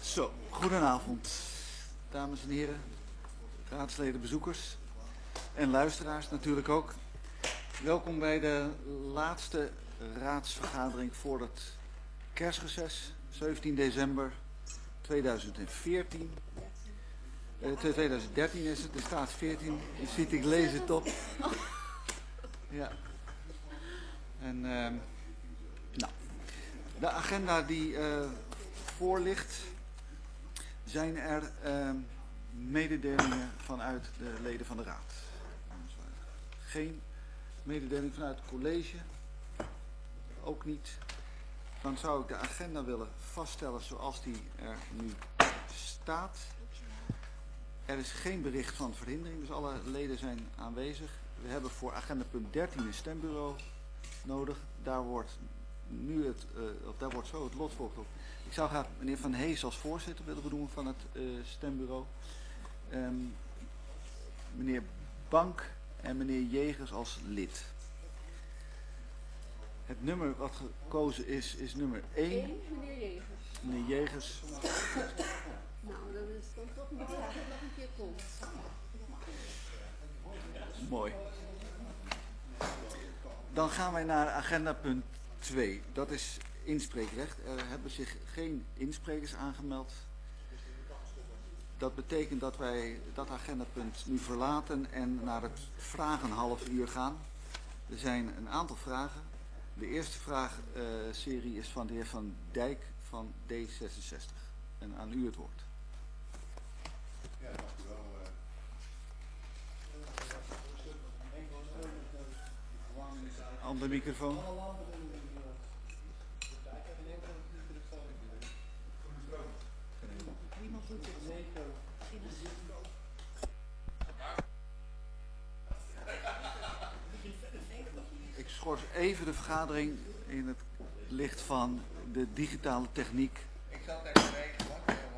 Zo, goedenavond, dames en heren, raadsleden, bezoekers en luisteraars natuurlijk ook. Welkom bij de laatste raadsvergadering voor het kerstreces, 17 december 2014. 2013 is het, er staat 14, je ziet, ik lees het op. Ja. En nou, de agenda die voor ligt, zijn er mededelingen vanuit de leden van de raad. Geen mededeling vanuit het college, ook niet. Dan zou ik de agenda willen vaststellen zoals die er nu staat. Er is geen bericht van verhindering, dus alle leden zijn aanwezig. We hebben voor agenda punt 13 een stembureau nodig. Daar wordt zo het lot volgt. Ik zou graag meneer Van Hees als voorzitter willen benoemen van het stembureau. Meneer Bank en meneer Jegers als lid. Het nummer wat gekozen is nummer 1. Meneer Jegers. Meneer Jegers. Nou, dan is het dan toch niet graag dat het nog een keer komt. Mooi. Dan gaan wij naar agenda punt 2. Dat is inspreekrecht. Er hebben zich geen insprekers aangemeld. Dat betekent dat wij dat agendapunt nu verlaten en naar het vragenhalf uur gaan. Er zijn een aantal vragen. De eerste vraagserie is van de heer Van Dijk van D66. En aan u het woord. Ja, dank u wel. Andere microfoon. Ik schors even de vergadering in het licht van de digitale techniek. Ik zal het even regelen.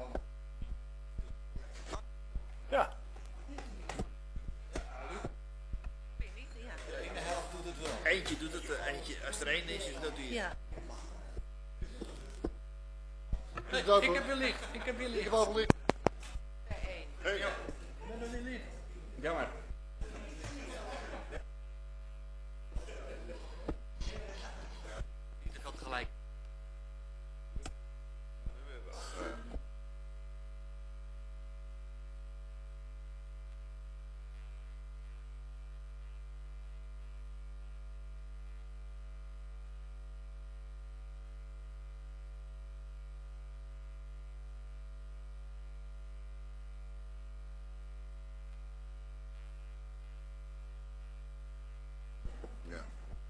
Ja. De ene helft doet het wel. Eentje doet het, eentje, als er één is, doet hij het. Ja. Nee, ik heb weer licht, ik heb weer licht. Ik heb al licht. Hey. Ja. Jammer. Ieder gaat gelijk. Ja.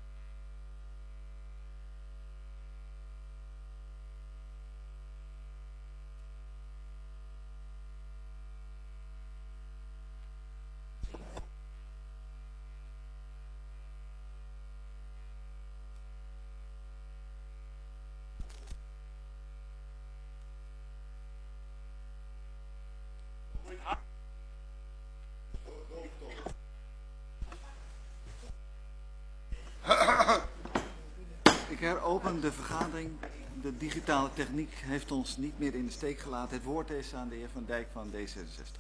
Ik heropen de vergadering. De digitale techniek heeft ons niet meer in de steek gelaten. Het woord is aan de heer Van Dijk van D66.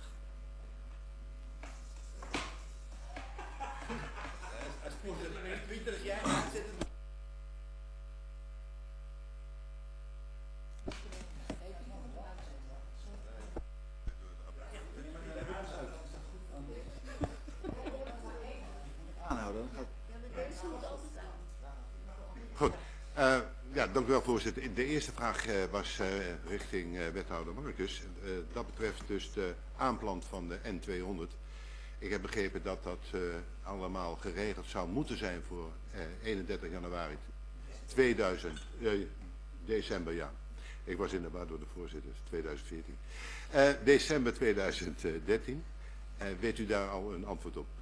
Aanhouden. Goed. Ja, dank u wel, voorzitter. De eerste vraag was richting wethouder Marcus. Dat betreft dus de aanplant van de N200. Ik heb begrepen dat dat allemaal geregeld zou moeten zijn voor 31 januari 2000, ja. Ik was in de war door de voorzitter, 2014. December 2013. Weet u daar al een antwoord op?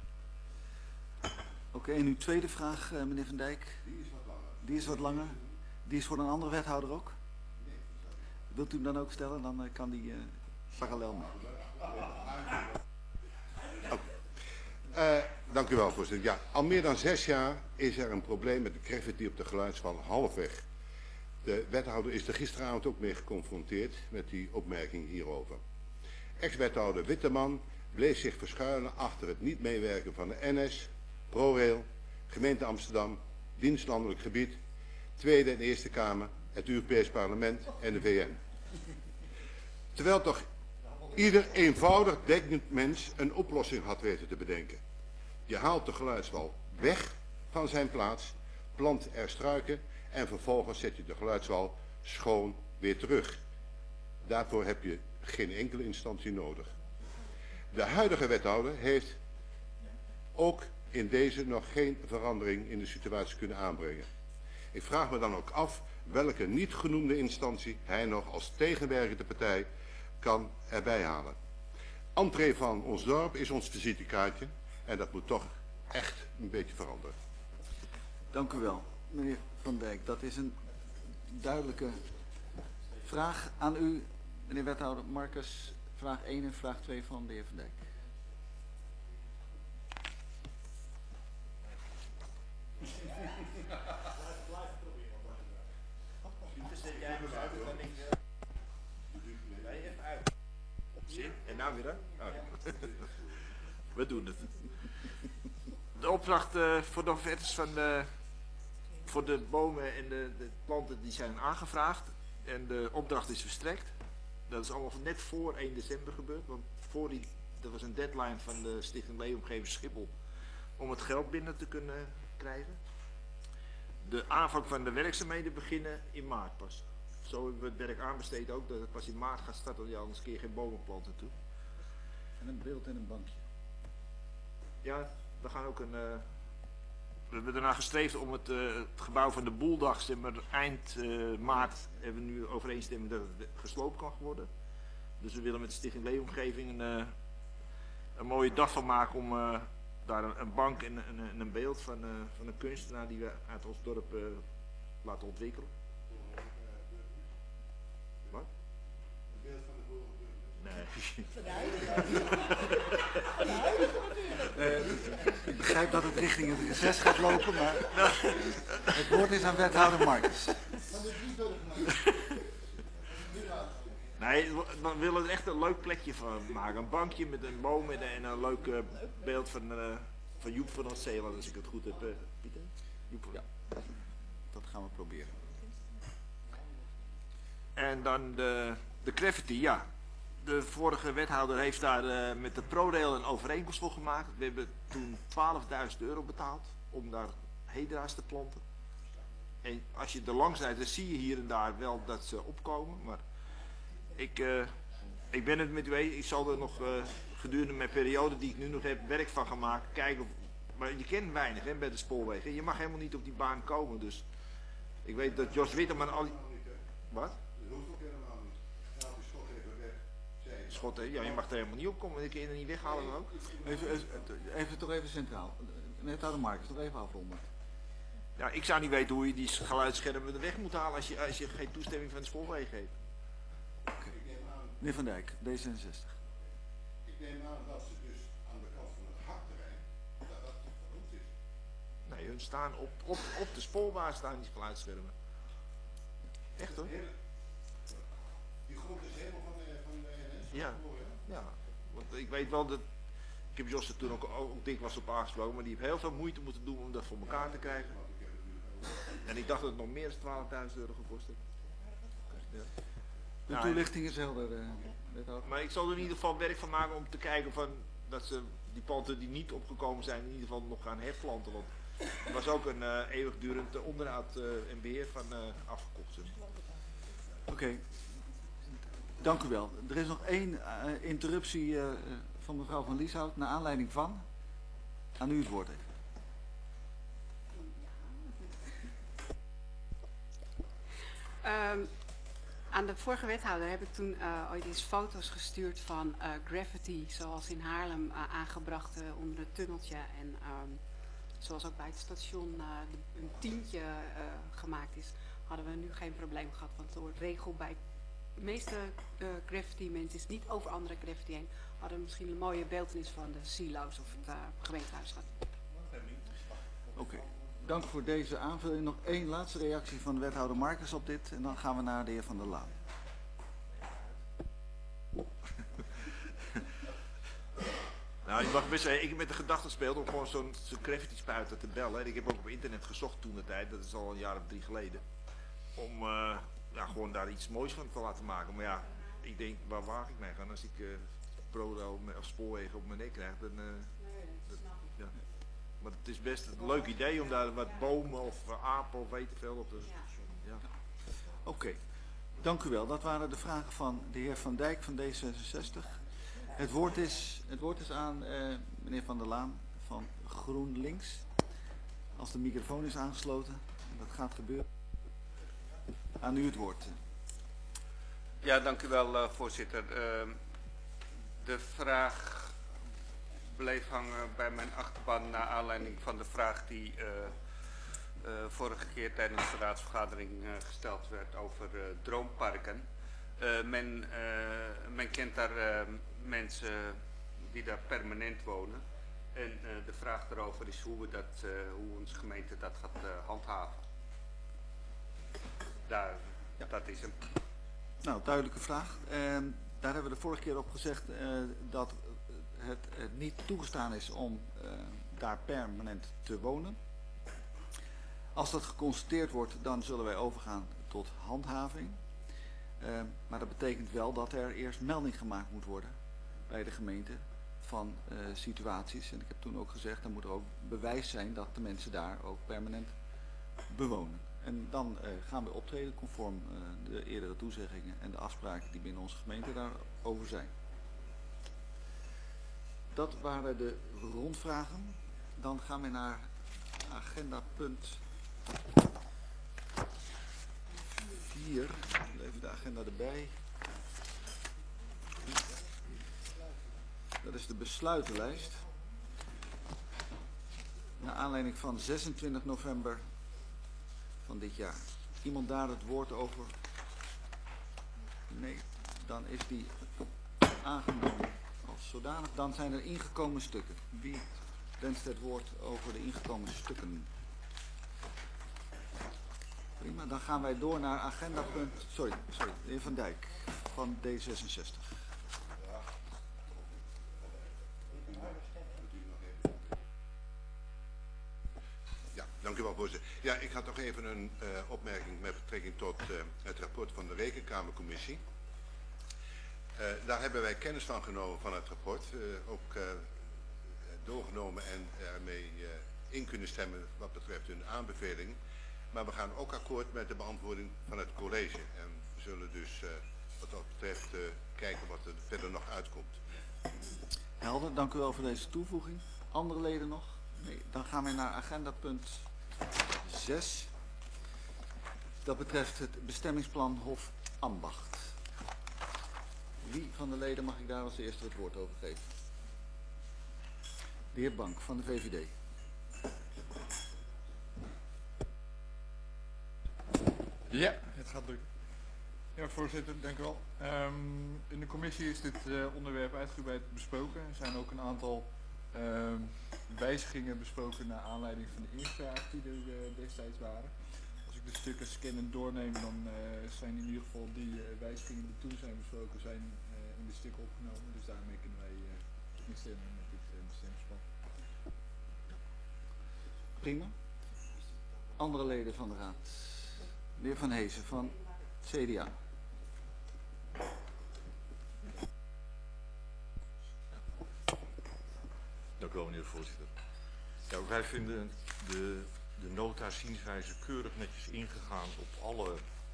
Oké, en uw tweede vraag, meneer Van Dijk. Die is wat langer. Die is wat langer. Die is voor een andere wethouder ook? Wilt u hem dan ook stellen? Dan kan die parallel maken. Dank u wel, voorzitter. Ja, al meer dan 6 jaar is er een probleem met de graffiti op de Geluidswal halfweg. De wethouder is er gisteravond ook mee geconfronteerd met die opmerking hierover. Ex-wethouder Witteman bleef zich verschuilen achter het niet meewerken van de NS, ProRail, gemeente Amsterdam, dienstlandelijk gebied, Tweede en Eerste Kamer, het Europees Parlement en de VN. Terwijl toch ieder eenvoudig denkend mens een oplossing had weten te bedenken. Je haalt de geluidswal weg van zijn plaats, plant er struiken en vervolgens zet je de geluidswal schoon weer terug. Daarvoor heb je geen enkele instantie nodig. De huidige wethouder heeft ook in deze nog geen verandering in de situatie kunnen aanbrengen. Ik vraag me dan ook af welke niet genoemde instantie hij nog als tegenwerkende partij kan erbij halen. Entree van ons dorp is ons visitekaartje en dat moet toch echt een beetje veranderen. Dank u wel, meneer Van Dijk. Dat is een duidelijke vraag aan u, meneer wethouder Marcus. Vraag 1 en vraag 2 van de heer Van Dijk. En nou weer, hè? Oh. We doen het. De opdracht voor de offertes voor de bomen en de planten die zijn aangevraagd. En de opdracht is verstrekt. Dat is allemaal net voor 1 december gebeurd. Want er was een deadline van de Stichting Leefomgeving Schiphol om het geld binnen te kunnen krijgen. De aanvang van de werkzaamheden beginnen in maart pas. Zo hebben we het werk aanbesteed ook, dat het pas in maart gaat starten, want anders kun je geen bomen planten toe. En een beeld en een bankje. Ja, we gaan ook we hebben ernaar gestreefd om het gebouw van de Boeldag, zeg maar, eind maart hebben we nu overeenstemming dat het gesloopt kan worden. Dus we willen met de Stichting Leefomgeving een mooie dag van maken om daar een bank en een beeld van een kunstenaar die we uit ons dorp laten ontwikkelen. Wat? Nee. Ik begrijp dat het richting het reces gaat lopen, maar het woord is aan wethouder Marcus. Nee, we willen er echt een leuk plekje van maken. Een bankje met een boom en een leuk beeld van Joep van Oud-Zeeland, als ik het goed heb. Pieter? Joep. Ja, dat gaan we proberen. En dan de graffiti, ja. De vorige wethouder heeft daar met de ProRail een overeenkomst voor gemaakt. We hebben toen 12.000 € betaald om daar hedra's te planten. En als je er langs rijdt, dan zie je hier en daar wel dat ze opkomen. Maar ik ben het met u eens. Ik zal er nog gedurende mijn periode die ik nu nog heb werk van gaan maken. Kijken, maar je kent weinig hè, bij de spoorwegen. Je mag helemaal niet op die baan komen. Dus ik weet dat Jos Witteman al... Wat? Schot, ja, je mag er helemaal niet op komen. Ik kan je er niet weghalen dan ook. Even centraal. Wethouder Marcus, nog even afronden. Ja, ik zou niet weten hoe je die geluidsschermen er weg moet halen als je geen toestemming van de spoorwegen geeft. Okay. Meneer Van Dijk, D66. Ik neem aan dat ze dus aan de kant van het hakterrein, dat verroet is. Nee, hun staan op de spoorbaan staan die geluidsschermen. Echt hoor. Die grond is helemaal van de NS? Ja. Ja, want ik weet wel dat... Ik heb Jos er toen ook dikwijls op aangesproken, maar die heeft heel veel moeite moeten doen om dat voor elkaar te krijgen. En ik dacht dat het nog meer dan 12.000 € gekost heeft. Ja. De toelichting is helder, wethouder. Maar ik zal er in ieder geval werk van maken om te kijken van dat ze die planten die niet opgekomen zijn in ieder geval nog gaan herplanten. Want er was ook een eeuwigdurend onderhoud en beheer van afgekocht. Oké. Dank u wel. Er is nog één interruptie van mevrouw Van Lieshout naar aanleiding van. Aan u het woord even. Aan de vorige wethouder heb ik toen ooit eens foto's gestuurd van graffiti, zoals in Haarlem aangebracht onder het tunneltje. En zoals ook bij het station een tientje gemaakt is, hadden we nu geen probleem gehad. Want door regel bij de meeste graffiti mensen is niet over andere graffiti heen. Hadden we misschien een mooie beeltenis van de silo's of het gemeentehuis gehad. Oké. Dank voor deze aanvulling. Nog één laatste reactie van de wethouder Marcus op dit. En dan gaan we naar de heer Van der Laan. Nou, je mag best zeggen, ik heb met de gedachte gespeeld om gewoon zo'n graffiti spuiter te bellen. En ik heb ook op internet gezocht toen de tijd, dat is al een jaar of 3 geleden. Om ja, gewoon daar iets moois van te laten maken. Maar ja, ik denk, waar waag ik mee gaan als ik ProRail of spoorwegen op mijn nek krijg? Dan, ja. Maar het is best een leuk idee om daar wat bomen of apen of weet ik veel op te... Ja. Oké, dank u wel. Dat waren de vragen van de heer Van Dijk van D66. Het woord is aan meneer Van der Laan van GroenLinks. Als de microfoon is aangesloten, en dat gaat gebeuren. Aan u het woord. Ja, dank u wel, voorzitter. De vraag bleef hangen bij mijn achterban naar aanleiding van de vraag die vorige keer tijdens de raadsvergadering gesteld werd over droomparken. Men kent daar mensen die daar permanent wonen. En de vraag daarover is hoe onze gemeente dat gaat handhaven. Dat is hem. Nou, duidelijke vraag. Daar hebben we de vorige keer op gezegd dat het niet toegestaan is om daar permanent te wonen. Als dat geconstateerd wordt, dan zullen wij overgaan tot handhaving. Maar dat betekent wel dat er eerst melding gemaakt moet worden bij de gemeente van situaties. En ik heb toen ook gezegd, dan moet er ook bewijs zijn dat de mensen daar ook permanent bewonen. En dan gaan we optreden conform de eerdere toezeggingen en de afspraken die binnen onze gemeente daarover zijn. Dat waren de rondvragen. Dan gaan we naar agenda punt 4. Even de agenda erbij. Dat is de besluitenlijst. Naar aanleiding van 26 november van dit jaar. Iemand daar het woord over? Nee, dan is die aangenomen als zodanig. Dan zijn er ingekomen stukken. Wie wenst het woord over de ingekomen stukken? Prima, dan gaan wij door naar agenda punt... Sorry, de heer Van Dijk van D66. Ja, dank u wel, voorzitter. Ja, ik had nog even een opmerking met betrekking tot het rapport van de Rekenkamercommissie. Daar hebben wij kennis van genomen van het rapport. Ook doorgenomen en ermee in kunnen stemmen wat betreft hun aanbevelingen. Maar we gaan ook akkoord met de beantwoording van het college. En we zullen dus wat dat betreft kijken wat er verder nog uitkomt. Helder, dank u wel voor deze toevoeging. Andere leden nog? Nee, dan gaan we naar agenda punt 6. Dat betreft het bestemmingsplan Hof Ambacht. Wie van de leden mag ik daar als eerste het woord over geven? De heer Bank van de VVD. Ja, het gaat lukken. Ja, voorzitter, dank u wel. In de commissie is dit onderwerp uitgebreid besproken. Er zijn ook een aantal wijzigingen besproken naar aanleiding van de inspraak die er destijds waren. Als ik de stukken scan en doorneem, dan zijn in ieder geval die wijzigingen die toen zijn besproken, zijn in de stukken opgenomen. Dus daarmee kunnen wij instemmen met dit bestemmingsplan. Prima. Andere leden van de raad. De heer Van Heesen van CDA. Dank u wel, meneer de voorzitter. Ja, wij vinden de nota zienswijze keurig netjes ingegaan op alle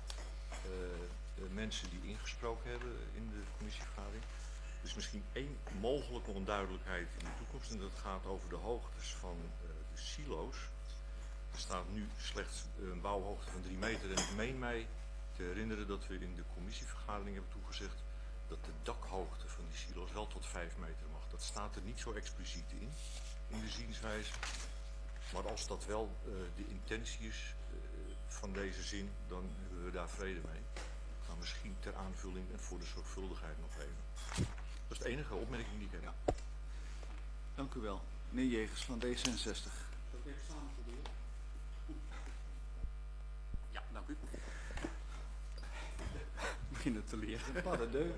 mensen die ingesproken hebben in de commissievergadering. Er is misschien één mogelijke onduidelijkheid in de toekomst en dat gaat over de hoogtes van de silo's. Er staat nu slechts een bouwhoogte van 3 meter en ik meen mij te herinneren dat we in de commissievergadering hebben toegezegd dat de dakhoogte van die silo's wel tot 5 meter mag. Dat staat er niet zo expliciet in de zienswijze. Maar als dat wel de intentie is van deze zin, dan hebben we daar vrede mee. Maar misschien ter aanvulling en voor de zorgvuldigheid nog even. Dat is de enige opmerking die ik heb. Ja. Dank u wel. Meneer Jegers van D66. beginnen te leren. Pas de deux.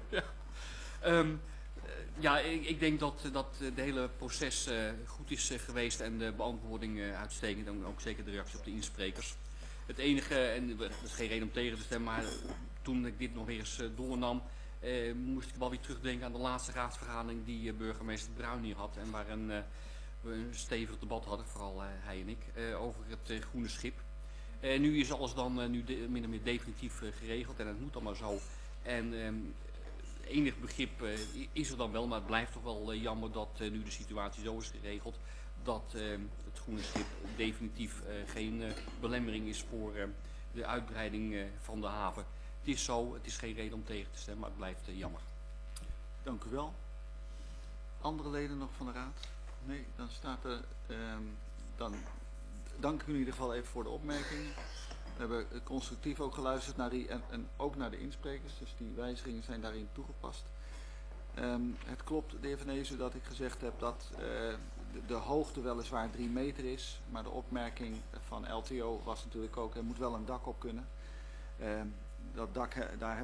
Ja, ik denk dat de hele proces goed is geweest en de beantwoording uitstekend. En ook zeker de reactie op de insprekers. Het enige, en dat is geen reden om tegen te stemmen, maar toen ik dit nog weer eens doornam, moest ik wel weer terugdenken aan de laatste raadsvergadering die burgemeester Bruin hier had. En waarin we een stevig debat hadden, vooral hij en ik, over het groene schip. Nu is alles dan min of meer definitief geregeld en het moet allemaal zo. En enig begrip is er dan wel, maar het blijft toch wel jammer dat nu de situatie zo is geregeld dat het groene schip definitief geen belemmering is voor de uitbreiding van de haven. Het is zo, het is geen reden om tegen te stemmen, maar het blijft jammer. Dank u wel. Andere leden nog van de raad? Nee, dan staat er... dan dank ik u in ieder geval even voor de opmerkingen. We hebben constructief ook geluisterd naar die en ook naar de insprekers, dus die wijzigingen zijn daarin toegepast. Het klopt, de heer Van Ezen, dat ik gezegd heb dat de hoogte weliswaar 3 meter is, maar de opmerking van LTO was natuurlijk ook, er moet wel een dak op kunnen. Dat dak,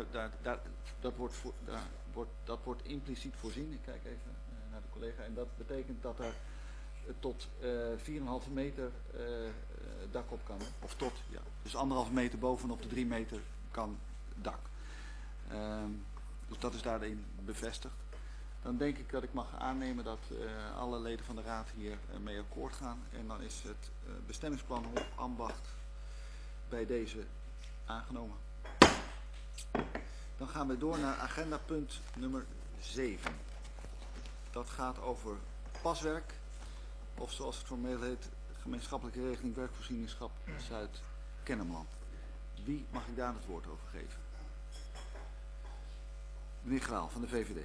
dat wordt impliciet voorzien. Ik kijk even naar de collega en dat betekent dat er tot 4,5 meter dak op kan. Hè? Of tot, ja. Dus 1,5 meter bovenop de 3 meter kan dak. Dus dat is daarin bevestigd. Dan denk ik dat ik mag aannemen dat alle leden van de raad hier mee akkoord gaan. En dan is het bestemmingsplan op ambacht bij deze aangenomen. Dan gaan we door naar agenda punt nummer 7. Dat gaat over paswerk. Of zoals het formeel heet, gemeenschappelijke regeling werkvoorzieningschap Zuid-Kennemerland. Wie mag ik daar het woord over geven? Meneer Graal van de VVD.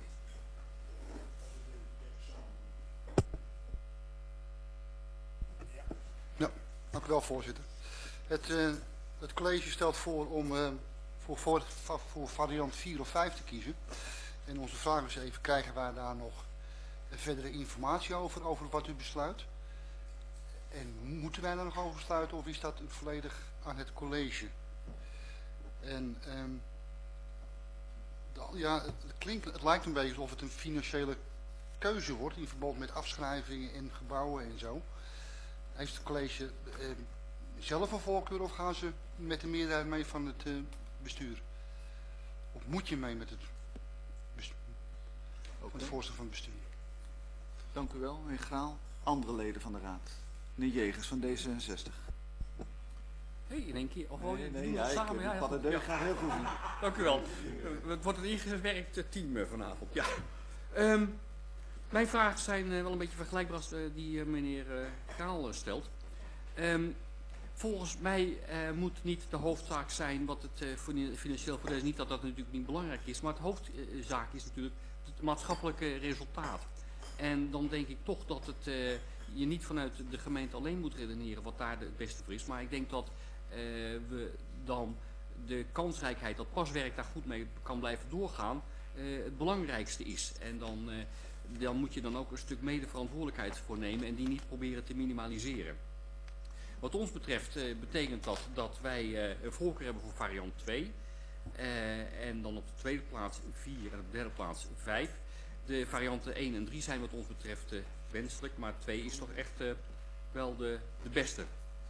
Ja, dank u wel, voorzitter. Het college stelt voor om voor variant 4 of 5 te kiezen. En onze vraag is even, krijgen wij daar nog verdere informatie over wat u besluit? En moeten wij daar nog over besluiten of is dat volledig aan het college? En ja, het lijkt een beetje alsof het een financiële keuze wordt in verband met afschrijvingen en gebouwen en zo. Heeft het college zelf een voorkeur of gaan ze met de meerderheid mee van het bestuur? Of moet je mee met het bestuur? Ook het voorstel van het bestuur. Dank u wel, meneer Graal. Andere leden van de raad. Meneer Jegers van D66. Hey, in één keer. Of Nee, ja, samen. Ik had het graag heel goed zien. Dank u wel. Het wordt een ingewerkt team vanavond. Ja. Mijn vragen zijn wel een beetje vergelijkbaar als die meneer Graal stelt. Volgens mij moet niet de hoofdzaak zijn wat het financieel voordeel is. Niet dat dat natuurlijk niet belangrijk is, maar het hoofdzaak is natuurlijk het maatschappelijke resultaat. En dan denk ik toch dat het je niet vanuit de gemeente alleen moet redeneren wat daar het beste voor is. Maar ik denk dat we dan de kansrijkheid dat paswerk daar goed mee kan blijven doorgaan het belangrijkste is. En dan moet je dan ook een stuk medeverantwoordelijkheid voor nemen en die niet proberen te minimaliseren. Wat ons betreft betekent dat wij een voorkeur hebben voor variant 2. En dan op de tweede plaats 4 en op de derde plaats 5. De varianten 1 en 3 zijn wat ons betreft wenselijk, maar 2 is toch echt wel de beste.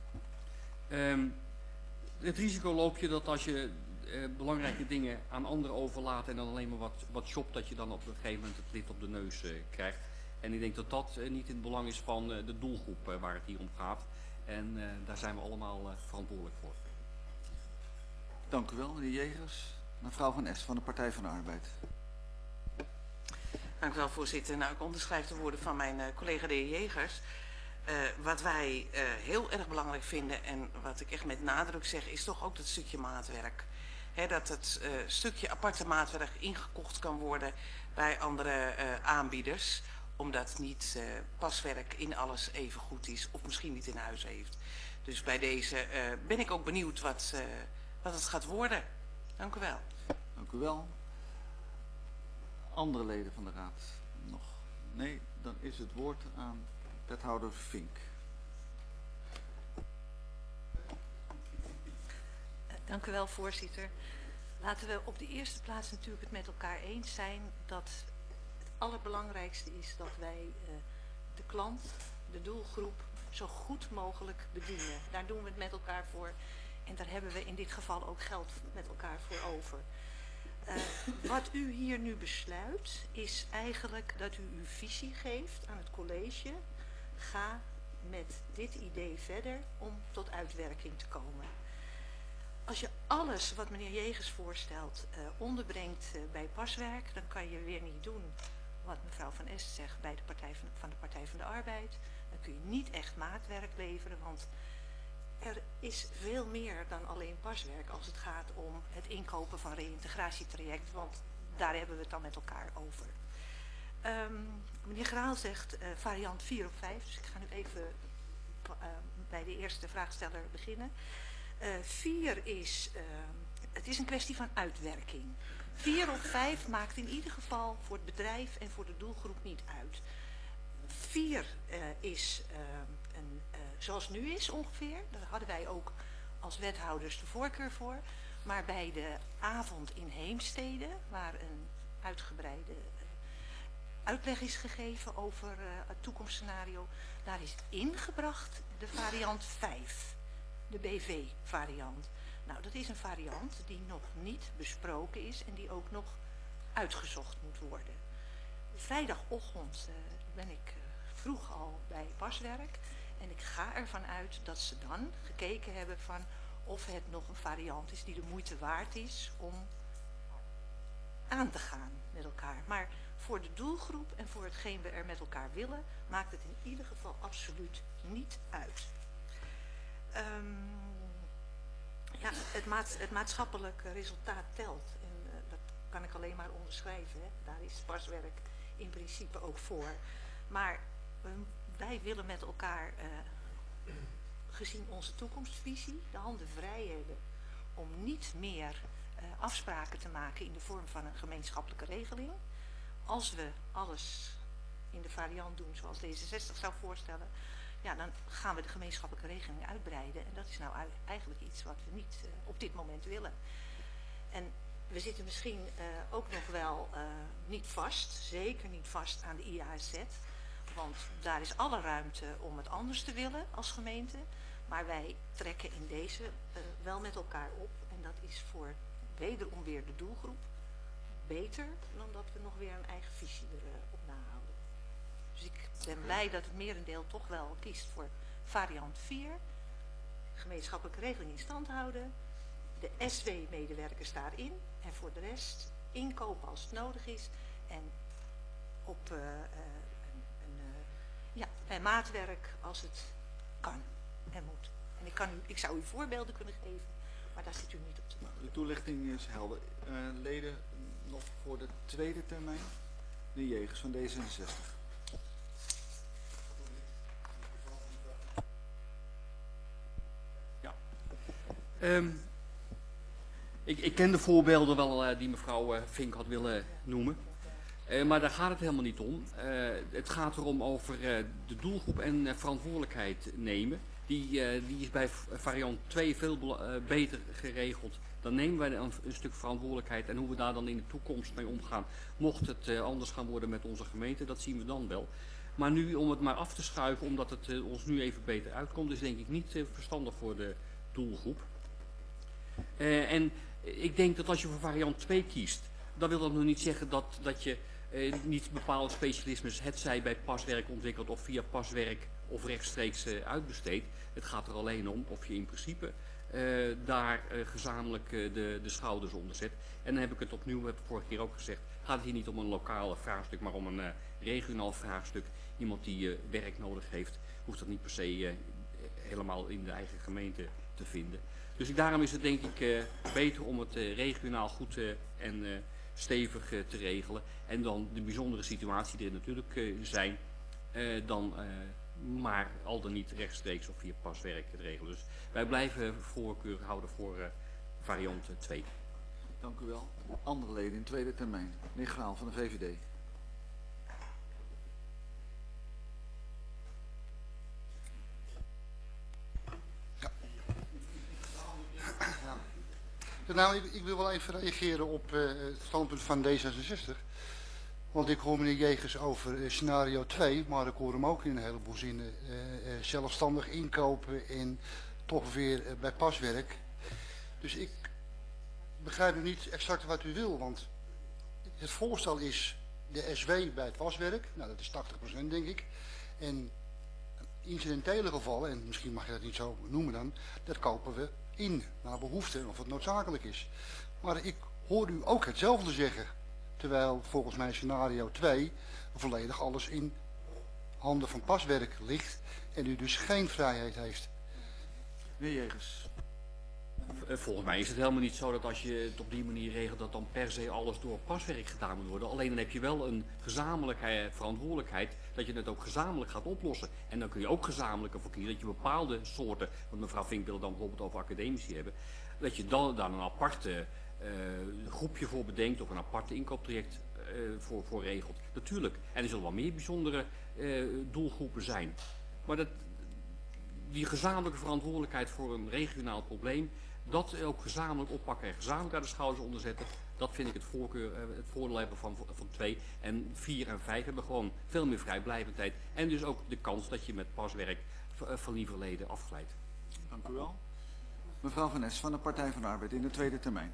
Het risico loop je dat als je belangrijke dingen aan anderen overlaat en dan alleen maar wat shopt, dat je dan op een gegeven moment het lid op de neus krijgt. En ik denk dat dat niet in het belang is van de doelgroep waar het hier om gaat. En daar zijn we allemaal verantwoordelijk voor. Dank u wel, meneer Jegers. Mevrouw Van Es van de Partij van de Arbeid. Dank u wel, voorzitter. Nou, ik onderschrijf de woorden van mijn collega de heer Jegers. Wat wij heel erg belangrijk vinden en wat ik echt met nadruk zeg, is toch ook dat stukje maatwerk. Dat het stukje aparte maatwerk ingekocht kan worden bij andere aanbieders. Omdat niet paswerk in alles even goed is of misschien niet in huis heeft. Dus bij deze ben ik ook benieuwd wat het gaat worden. Dank u wel. Dank u wel. Andere leden van de raad nog? Nee, dan is het woord aan wethouder Vink. Dank u wel, voorzitter. Laten we op de eerste plaats natuurlijk het met elkaar eens zijn dat het allerbelangrijkste is dat wij de klant, de doelgroep, zo goed mogelijk bedienen. Daar doen we het met elkaar voor en daar hebben we in dit geval ook geld met elkaar voor over. Wat u hier nu besluit is eigenlijk dat u uw visie geeft aan het college. Ga met dit idee verder om tot uitwerking te komen. Als je alles wat meneer Jegers voorstelt onderbrengt bij paswerk, dan kan je weer niet doen wat mevrouw Van Est zegt bij de Partij van de Arbeid. Dan kun je niet echt maatwerk leveren, want er is veel meer dan alleen paswerk als het gaat om het inkopen van reïntegratietraject, want daar hebben we het dan met elkaar over. Meneer Graal zegt variant 4 of 5, dus ik ga nu even bij de eerste vraagsteller beginnen. 4 is, het is een kwestie van uitwerking. 4 of 5 maakt in ieder geval voor het bedrijf en voor de doelgroep niet uit. 4 is zoals het nu is ongeveer. Daar hadden wij ook als wethouders de voorkeur voor. Maar bij de avond in Heemstede, waar een uitgebreide uitleg is gegeven over het toekomstscenario, daar is ingebracht de variant 5. De BV-variant. Nou, dat is een variant die nog niet besproken is en die ook nog uitgezocht moet worden. Vrijdagochtend ben ik vroeg al bij paswerk en ik ga ervan uit dat ze dan gekeken hebben van of het nog een variant is die de moeite waard is om aan te gaan met elkaar. Maar voor de doelgroep en voor hetgeen we er met elkaar willen, maakt het in ieder geval absoluut niet uit. Ja, het maatschappelijk resultaat telt. En dat kan ik alleen maar onderschrijven. Hè. Daar is paswerk in principe ook voor. Maar wij willen met elkaar, gezien onze toekomstvisie, de handen vrij hebben om niet meer afspraken te maken in de vorm van een gemeenschappelijke regeling. Als we alles in de variant doen zoals D66 zou voorstellen, ja, dan gaan we de gemeenschappelijke regeling uitbreiden. En dat is nou eigenlijk iets wat we niet op dit moment willen. En we zitten misschien ook nog wel niet vast, zeker niet vast aan de IAZ. Want daar is alle ruimte om het anders te willen als gemeente. Maar wij trekken in deze wel met elkaar op. En dat is voor wederom weer de doelgroep beter dan dat we nog weer een eigen visie erop nahouden. Dus ik ben blij dat het merendeel toch wel kiest voor variant 4. Gemeenschappelijke regeling in stand houden. De SW-medewerkers daarin. En voor de rest inkopen als het nodig is. En op bij maatwerk als het kan en moet. En ik zou u voorbeelden kunnen geven, maar daar zit u niet op te wachten. De toelichting is helder. Leden nog voor de tweede termijn? De Jegers van D66. Ja. Ik ken de voorbeelden wel die mevrouw Vink had willen noemen. Maar daar gaat het helemaal niet om. Het gaat erom over de doelgroep en verantwoordelijkheid nemen. Die is bij variant 2 veel beter geregeld. Dan nemen wij een stuk verantwoordelijkheid. En hoe we daar dan in de toekomst mee omgaan, mocht het anders gaan worden met onze gemeente, dat zien we dan wel. Maar nu om het maar af te schuiven, omdat het ons nu even beter uitkomt, is denk ik niet verstandig voor de doelgroep. En ik denk dat als je voor variant 2 kiest, dan wil dat nog niet zeggen dat je niet bepaalde specialismes, hetzij bij paswerk ontwikkelt of via paswerk of rechtstreeks uitbesteedt. Het gaat er alleen om of je in principe daar gezamenlijk de schouders onder zet. En dan heb ik het opnieuw, heb ik vorige keer ook gezegd, gaat het hier niet om een lokaal vraagstuk, maar om een regionaal vraagstuk. Iemand die werk nodig heeft, hoeft dat niet per se helemaal in de eigen gemeente te vinden. Dus daarom is het denk ik beter om het regionaal goed en stevig te regelen. En dan de bijzondere situatie die er natuurlijk zijn, dan maar al dan niet rechtstreeks of via paswerk te regelen. Dus wij blijven voorkeur houden voor variant 2. Dank u wel. Andere leden in tweede termijn. Meneer Graal van de VVD. Nou, ik wil wel even reageren op het standpunt van D66. Want ik hoor meneer Jegers over scenario 2, maar ik hoor hem ook in een heleboel zinnen. Zelfstandig inkopen en toch weer bij paswerk. Dus ik begrijp niet exact wat u wil, want het voorstel is de SW bij het paswerk. Nou, dat is 80% denk ik. En incidentele gevallen, en misschien mag je dat niet zo noemen dan, dat kopen we in, naar behoefte, of het noodzakelijk is. Maar ik hoor u ook hetzelfde zeggen, terwijl volgens mij scenario 2 volledig alles in handen van paswerk ligt en u dus geen vrijheid heeft. Meneer Jegers. Volgens mij is het helemaal niet zo dat als je het op die manier regelt dat dan per se alles door paswerk gedaan moet worden. Alleen dan heb je wel een gezamenlijke verantwoordelijkheid dat je het ook gezamenlijk gaat oplossen. En dan kun je ook gezamenlijk ervoor kiezen dat je bepaalde soorten, want mevrouw Vink wil dan bijvoorbeeld over academici hebben, dat je dan een aparte groepje voor bedenkt of een aparte inkooptraject voor regelt. Natuurlijk. En er zullen wel meer bijzondere doelgroepen zijn. Maar die gezamenlijke verantwoordelijkheid voor een regionaal probleem, dat ook gezamenlijk oppakken en gezamenlijk naar de schouders onderzetten, dat vind ik het voordeel hebben van 2. En 4 en 5 hebben gewoon veel meer vrijblijvendheid. En dus ook de kans dat je met paswerk van lieverleden afglijdt. Dank u wel. Mevrouw Van Es van de Partij van de Arbeid in de tweede termijn.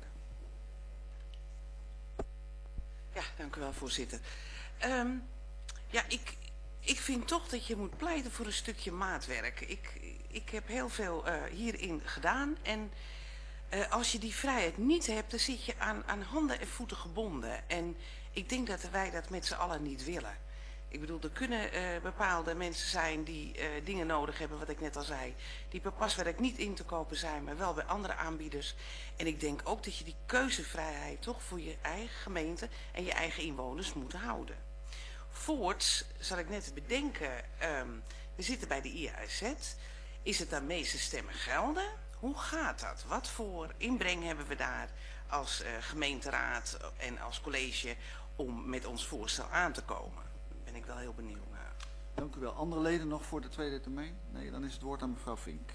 Ja, dank u wel, voorzitter. Ja, ik vind toch dat je moet pleiten voor een stukje maatwerk. Ik heb heel veel hierin gedaan en als je die vrijheid niet hebt, dan zit je aan handen en voeten gebonden. En ik denk dat wij dat met z'n allen niet willen. Ik bedoel, er kunnen bepaalde mensen zijn die dingen nodig hebben, wat ik net al zei, die per paswerk niet in te kopen zijn, maar wel bij andere aanbieders. En ik denk ook dat je die keuzevrijheid toch voor je eigen gemeente en je eigen inwoners moet houden. Voorts zal ik net bedenken, we zitten bij de IAZ. Is het aan meeste stemmen gelden? Hoe gaat dat? Wat voor inbreng hebben we daar als gemeenteraad en als college om met ons voorstel aan te komen? Daar ben ik wel heel benieuwd naar. Dank u wel. Andere leden nog voor de tweede termijn? Nee, dan is het woord aan mevrouw Vink.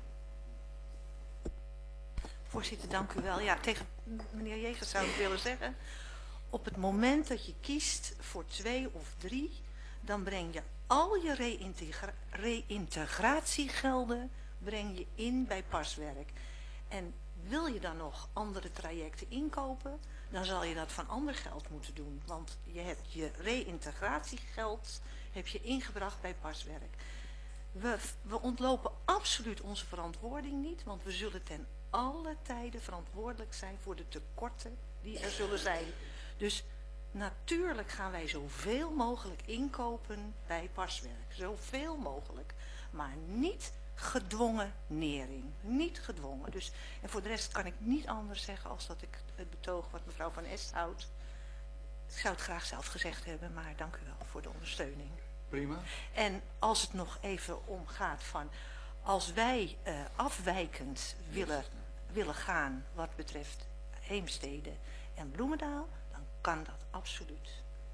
Voorzitter, dank u wel. Ja, tegen meneer Jegers zou ik willen zeggen, op het moment dat je kiest voor 2 of 3, dan breng je al je reïntegratiegelden breng je in bij paswerk. En wil je dan nog andere trajecten inkopen, dan zal je dat van ander geld moeten doen. Want je hebt je reïntegratiegeld heb je ingebracht bij paswerk. We ontlopen absoluut onze verantwoording niet, want we zullen ten alle tijden verantwoordelijk zijn voor de tekorten die er zullen zijn. Dus natuurlijk gaan wij zoveel mogelijk inkopen bij paswerk. Zoveel mogelijk. Maar niet gedwongen nering. Niet gedwongen. Dus, en voor de rest kan ik niet anders zeggen als dat ik het betoog wat mevrouw Van Es houdt. Ik zou het graag zelf gezegd hebben, maar dank u wel voor de ondersteuning. Prima. En als het nog even omgaat van, als wij afwijkend willen gaan wat betreft Heemstede en Bloemendaal, dan kan dat absoluut.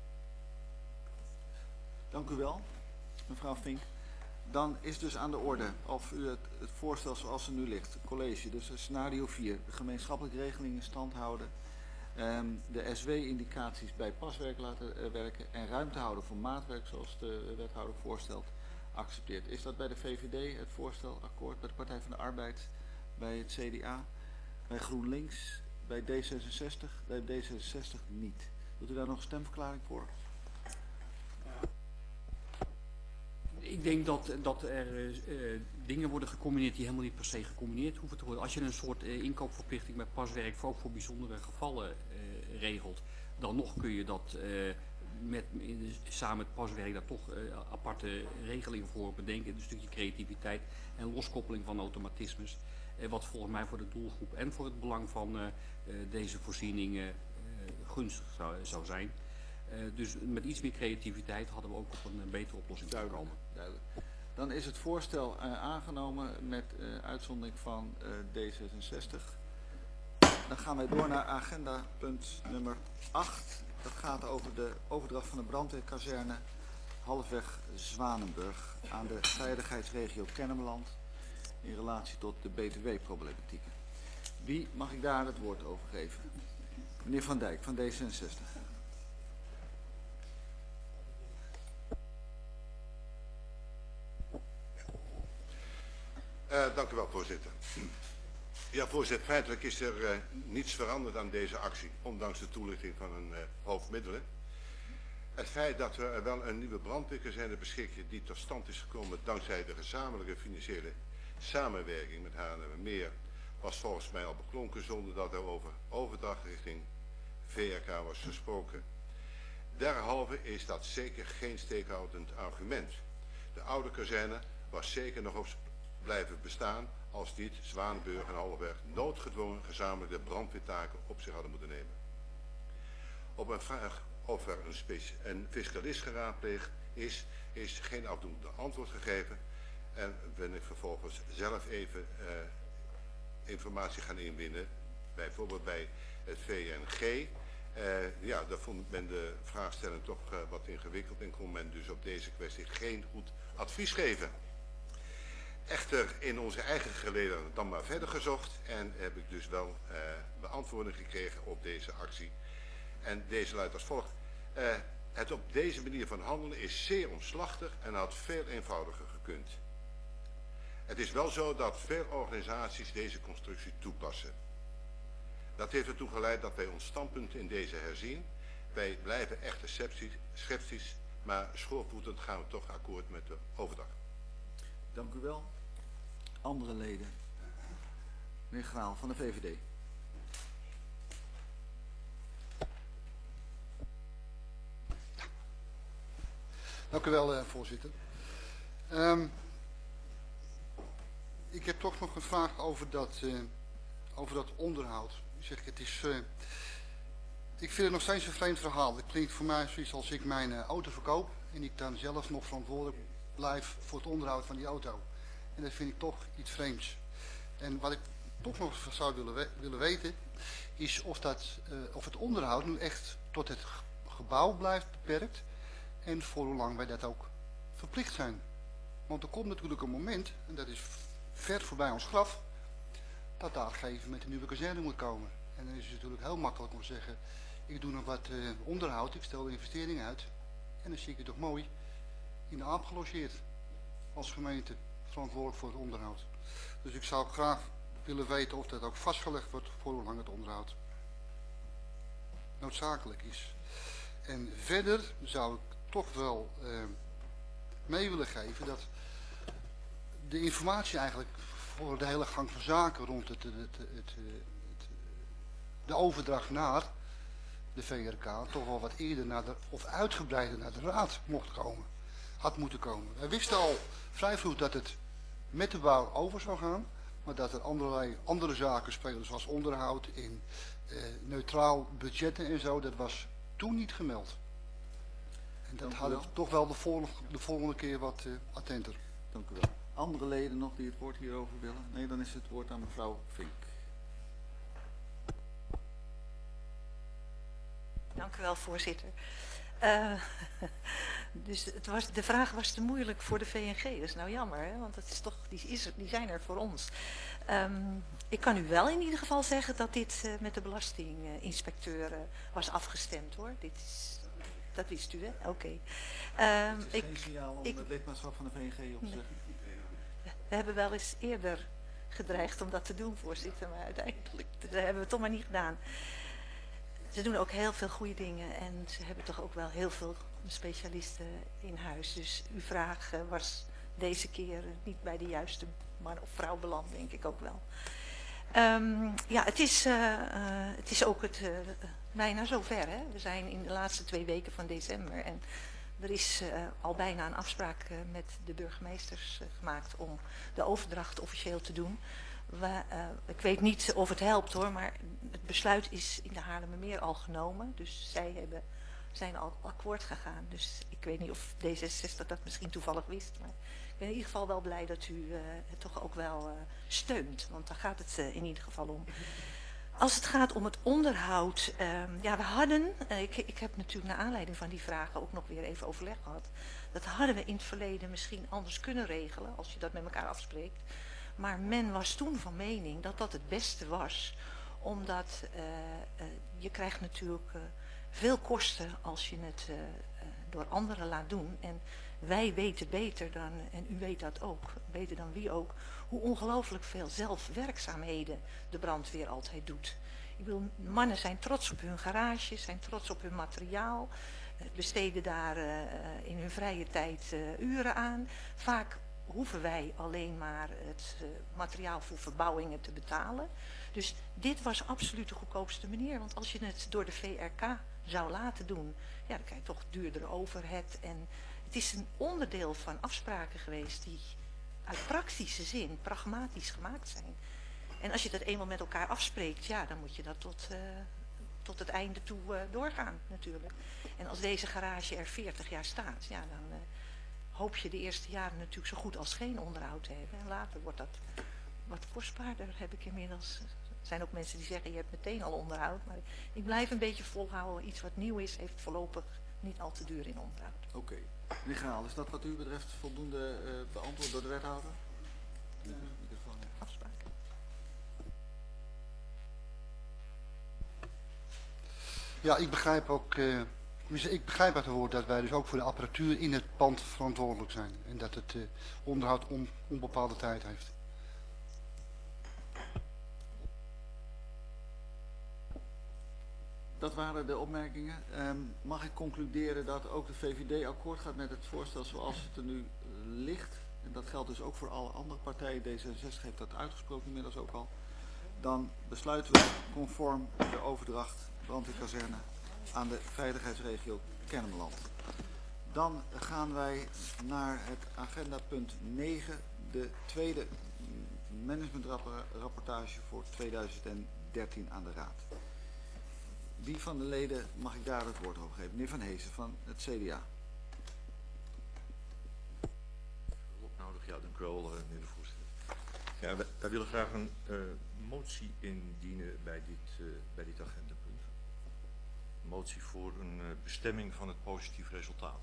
Dank u wel, mevrouw Vink. Dan is dus aan de orde of u het voorstel zoals het nu ligt, college, dus scenario 4, de gemeenschappelijke regeling in stand houden, de SW-indicaties bij paswerk laten werken en ruimte houden voor maatwerk zoals de wethouder voorstelt, accepteert. Is dat bij de VVD het voorstel akkoord, bij de Partij van de Arbeid, bij het CDA, bij GroenLinks, bij D66, bij D66 niet. Wilt u daar nog een stemverklaring voor? Ik denk dat er dingen worden gecombineerd die helemaal niet per se gecombineerd hoeven te worden. Als je een soort inkoopverplichting met paswerk ook voor bijzondere gevallen regelt, dan nog kun je dat samen met paswerk daar toch aparte regelingen voor bedenken. Een stukje creativiteit en loskoppeling van automatismes. Wat volgens mij voor de doelgroep en voor het belang van deze voorzieningen gunstig zou zijn. Dus met iets meer creativiteit hadden we ook op een betere oplossing kunnen komen. Duidelijk. Dan is het voorstel aangenomen met uitzondering van D66. Dan gaan wij door naar agenda punt nummer 8. Dat gaat over de overdracht van de brandweerkazerne halfweg Zwanenburg aan de veiligheidsregio Kennemerland in relatie tot de BTW-problematieken. Wie mag ik daar het woord over geven? Meneer Van Dijk van D66. Dank u wel, voorzitter. Ja, voorzitter, feitelijk is er niets veranderd aan deze actie, ondanks de toelichting van een hoop middelen. Het feit dat we wel een nieuwe brandweerkazerne beschikken die tot stand is gekomen dankzij de gezamenlijke financiële samenwerking met Haarlemmermeer was volgens mij al beklonken zonder dat er over overdracht richting VRK was gesproken. Derhalve is dat zeker geen steekhoudend argument. De oude kazerne was zeker nog op blijven bestaan als niet Zwanenburg en Hallenberg noodgedwongen gezamenlijk de brandweertaken op zich hadden moeten nemen. Op een vraag of er een fiscalist geraadpleegd is geen afdoende antwoord gegeven en ben ik vervolgens zelf even informatie gaan inwinnen, bijvoorbeeld bij het VNG. Ja, daar vond men de vraagstelling toch wat ingewikkeld en kon men dus op deze kwestie geen goed advies geven. Echter in onze eigen geleden dan maar verder gezocht en heb ik dus wel beantwoording gekregen op deze actie. En deze luidt als volgt. Het op deze manier van handelen is zeer omslachtig en had veel eenvoudiger gekund. Het is wel zo dat veel organisaties deze constructie toepassen. Dat heeft ertoe geleid dat wij ons standpunt in deze herzien. Wij blijven echter sceptisch, maar schoorvoetend gaan we toch akkoord met de overdracht. Dank u wel. Andere leden. Meneer Graal van de VVD. Dank u wel, voorzitter. Ik heb toch nog een vraag over dat onderhoud. Ik vind het nog steeds een vreemd verhaal. Het klinkt voor mij zoiets als ik mijn auto verkoop en ik dan zelf nog verantwoordelijk blijf voor het onderhoud van die auto. En dat vind ik toch iets vreemds. En wat ik toch nog zou willen weten is of het onderhoud nu echt tot het gebouw blijft beperkt en voor hoe lang wij dat ook verplicht zijn. Want er komt natuurlijk een moment, en dat is ver voorbij ons graf, dat daar op een gegeven moment een nieuwe kazerne moet komen. En dan is het natuurlijk heel makkelijk om te zeggen, ik doe nog wat onderhoud, ik stel de investering uit en dan zie ik het toch mooi in de aap gelogeerd als gemeente verantwoordelijk voor het onderhoud. Dus ik zou graag willen weten of dat ook vastgelegd wordt voor hoe lang het onderhoud noodzakelijk is. En verder zou ik toch wel mee willen geven dat de informatie eigenlijk voor de hele gang van zaken rond de overdracht naar de VRK toch wel wat eerder of uitgebreider naar de raad had moeten komen. Wij wisten al vrij vroeg dat het met de bouw over zou gaan, maar dat er allerlei andere zaken spelen zoals onderhoud in neutraal budgetten en zo, dat was toen niet gemeld. En dat hadden we toch wel de volgende keer wat attenter. Dank u wel. Andere leden nog die het woord hierover willen? Nee, dan is het woord aan mevrouw Vink. Dank u wel, voorzitter. Dus de vraag was te moeilijk voor de VNG. Dat is nou jammer, hè? Want het is toch, die zijn er voor ons. Ik kan u wel in ieder geval zeggen dat dit met de belastinginspecteur was afgestemd, hoor. Dat wist u, hè? Oké. Het is geen signaal om het lidmaatschap van de VNG op te zeggen? We hebben wel eens eerder gedreigd om dat te doen, voorzitter, maar uiteindelijk dat hebben we het toch maar niet gedaan. Ze doen ook heel veel goede dingen en ze hebben toch ook wel heel veel specialisten in huis. Dus uw vraag was deze keer niet bij de juiste man of vrouw beland, denk ik ook wel. Ja, het is ook bijna zover, hè? We zijn in de laatste 2 weken van december en er is al bijna een afspraak met de burgemeesters gemaakt om de overdracht officieel te doen. Ik weet niet of het helpt, hoor, maar het besluit is in de Haarlemmermeer al genomen. Dus zij zijn al akkoord gegaan. Dus ik weet niet of D66 dat misschien toevallig wist. Maar ik ben in ieder geval wel blij dat u het toch ook wel steunt. Want daar gaat het in ieder geval om. Als het gaat om het onderhoud. Ja, we hadden, ik heb natuurlijk naar aanleiding van die vragen ook nog weer even overleg gehad. Dat hadden we in het verleden misschien anders kunnen regelen. Als je dat met elkaar afspreekt. Maar men was toen van mening dat dat het beste was, omdat je krijgt natuurlijk veel kosten als je het door anderen laat doen. En wij weten beter dan, en u weet dat ook, beter dan wie ook, hoe ongelooflijk veel zelfwerkzaamheden de brandweer altijd doet. Ik bedoel, mannen zijn trots op hun garage, zijn trots op hun materiaal, besteden daar in hun vrije tijd uren aan. Vaak hoeven wij alleen maar het materiaal voor verbouwingen te betalen. Dus dit was absoluut de goedkoopste manier. Want als je het door de VRK zou laten doen, ja, dan krijg je toch duurdere overhead. En het is een onderdeel van afspraken geweest die uit praktische zin pragmatisch gemaakt zijn. En als je dat eenmaal met elkaar afspreekt, ja, dan moet je dat tot het einde toe doorgaan natuurlijk. En als deze garage er 40 jaar staat, ja, dan hoop je de eerste jaren natuurlijk zo goed als geen onderhoud te hebben. En later wordt dat wat kostbaarder, heb ik inmiddels. Er zijn ook mensen die zeggen, je hebt meteen al onderhoud. Maar ik blijf een beetje volhouden. Iets wat nieuw is, heeft voorlopig niet al te duur in onderhoud. Oké. Meneer Graal, is dat wat u betreft voldoende beantwoord door de wethouder? Afspraak. Ja, ik begrijp ook, ik begrijp uit het woord dat wij dus ook voor de apparatuur in het pand verantwoordelijk zijn. En dat het onderhoud onbepaalde tijd heeft. Dat waren de opmerkingen. Mag ik concluderen dat ook de VVD akkoord gaat met het voorstel zoals het er nu ligt? En dat geldt dus ook voor alle andere partijen. D66 heeft dat uitgesproken inmiddels ook al. Dan besluiten we conform de overdracht brandweerkazerne aan de veiligheidsregio Kennemerland. Dan gaan wij naar het agendapunt 9, de tweede managementrapportage voor 2013 aan de Raad. Wie van de leden mag ik daar het woord over geven? Meneer Van Heesen van het CDA. Nodig, ja, dank u wel, meneer de voorzitter. Ja, wij willen graag een motie indienen bij dit agendapunt. Een motie voor een bestemming van het positief resultaat.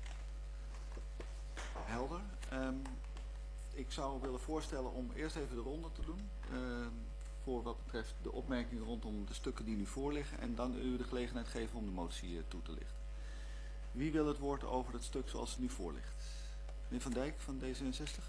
Helder. Ik zou willen voorstellen om eerst even de ronde te doen. Voor wat betreft de opmerkingen rondom de stukken die nu voorliggen. En dan u de gelegenheid geven om de motie toe te lichten. Wie wil het woord over het stuk zoals het nu voor ligt? Meneer Van Dijk van D66.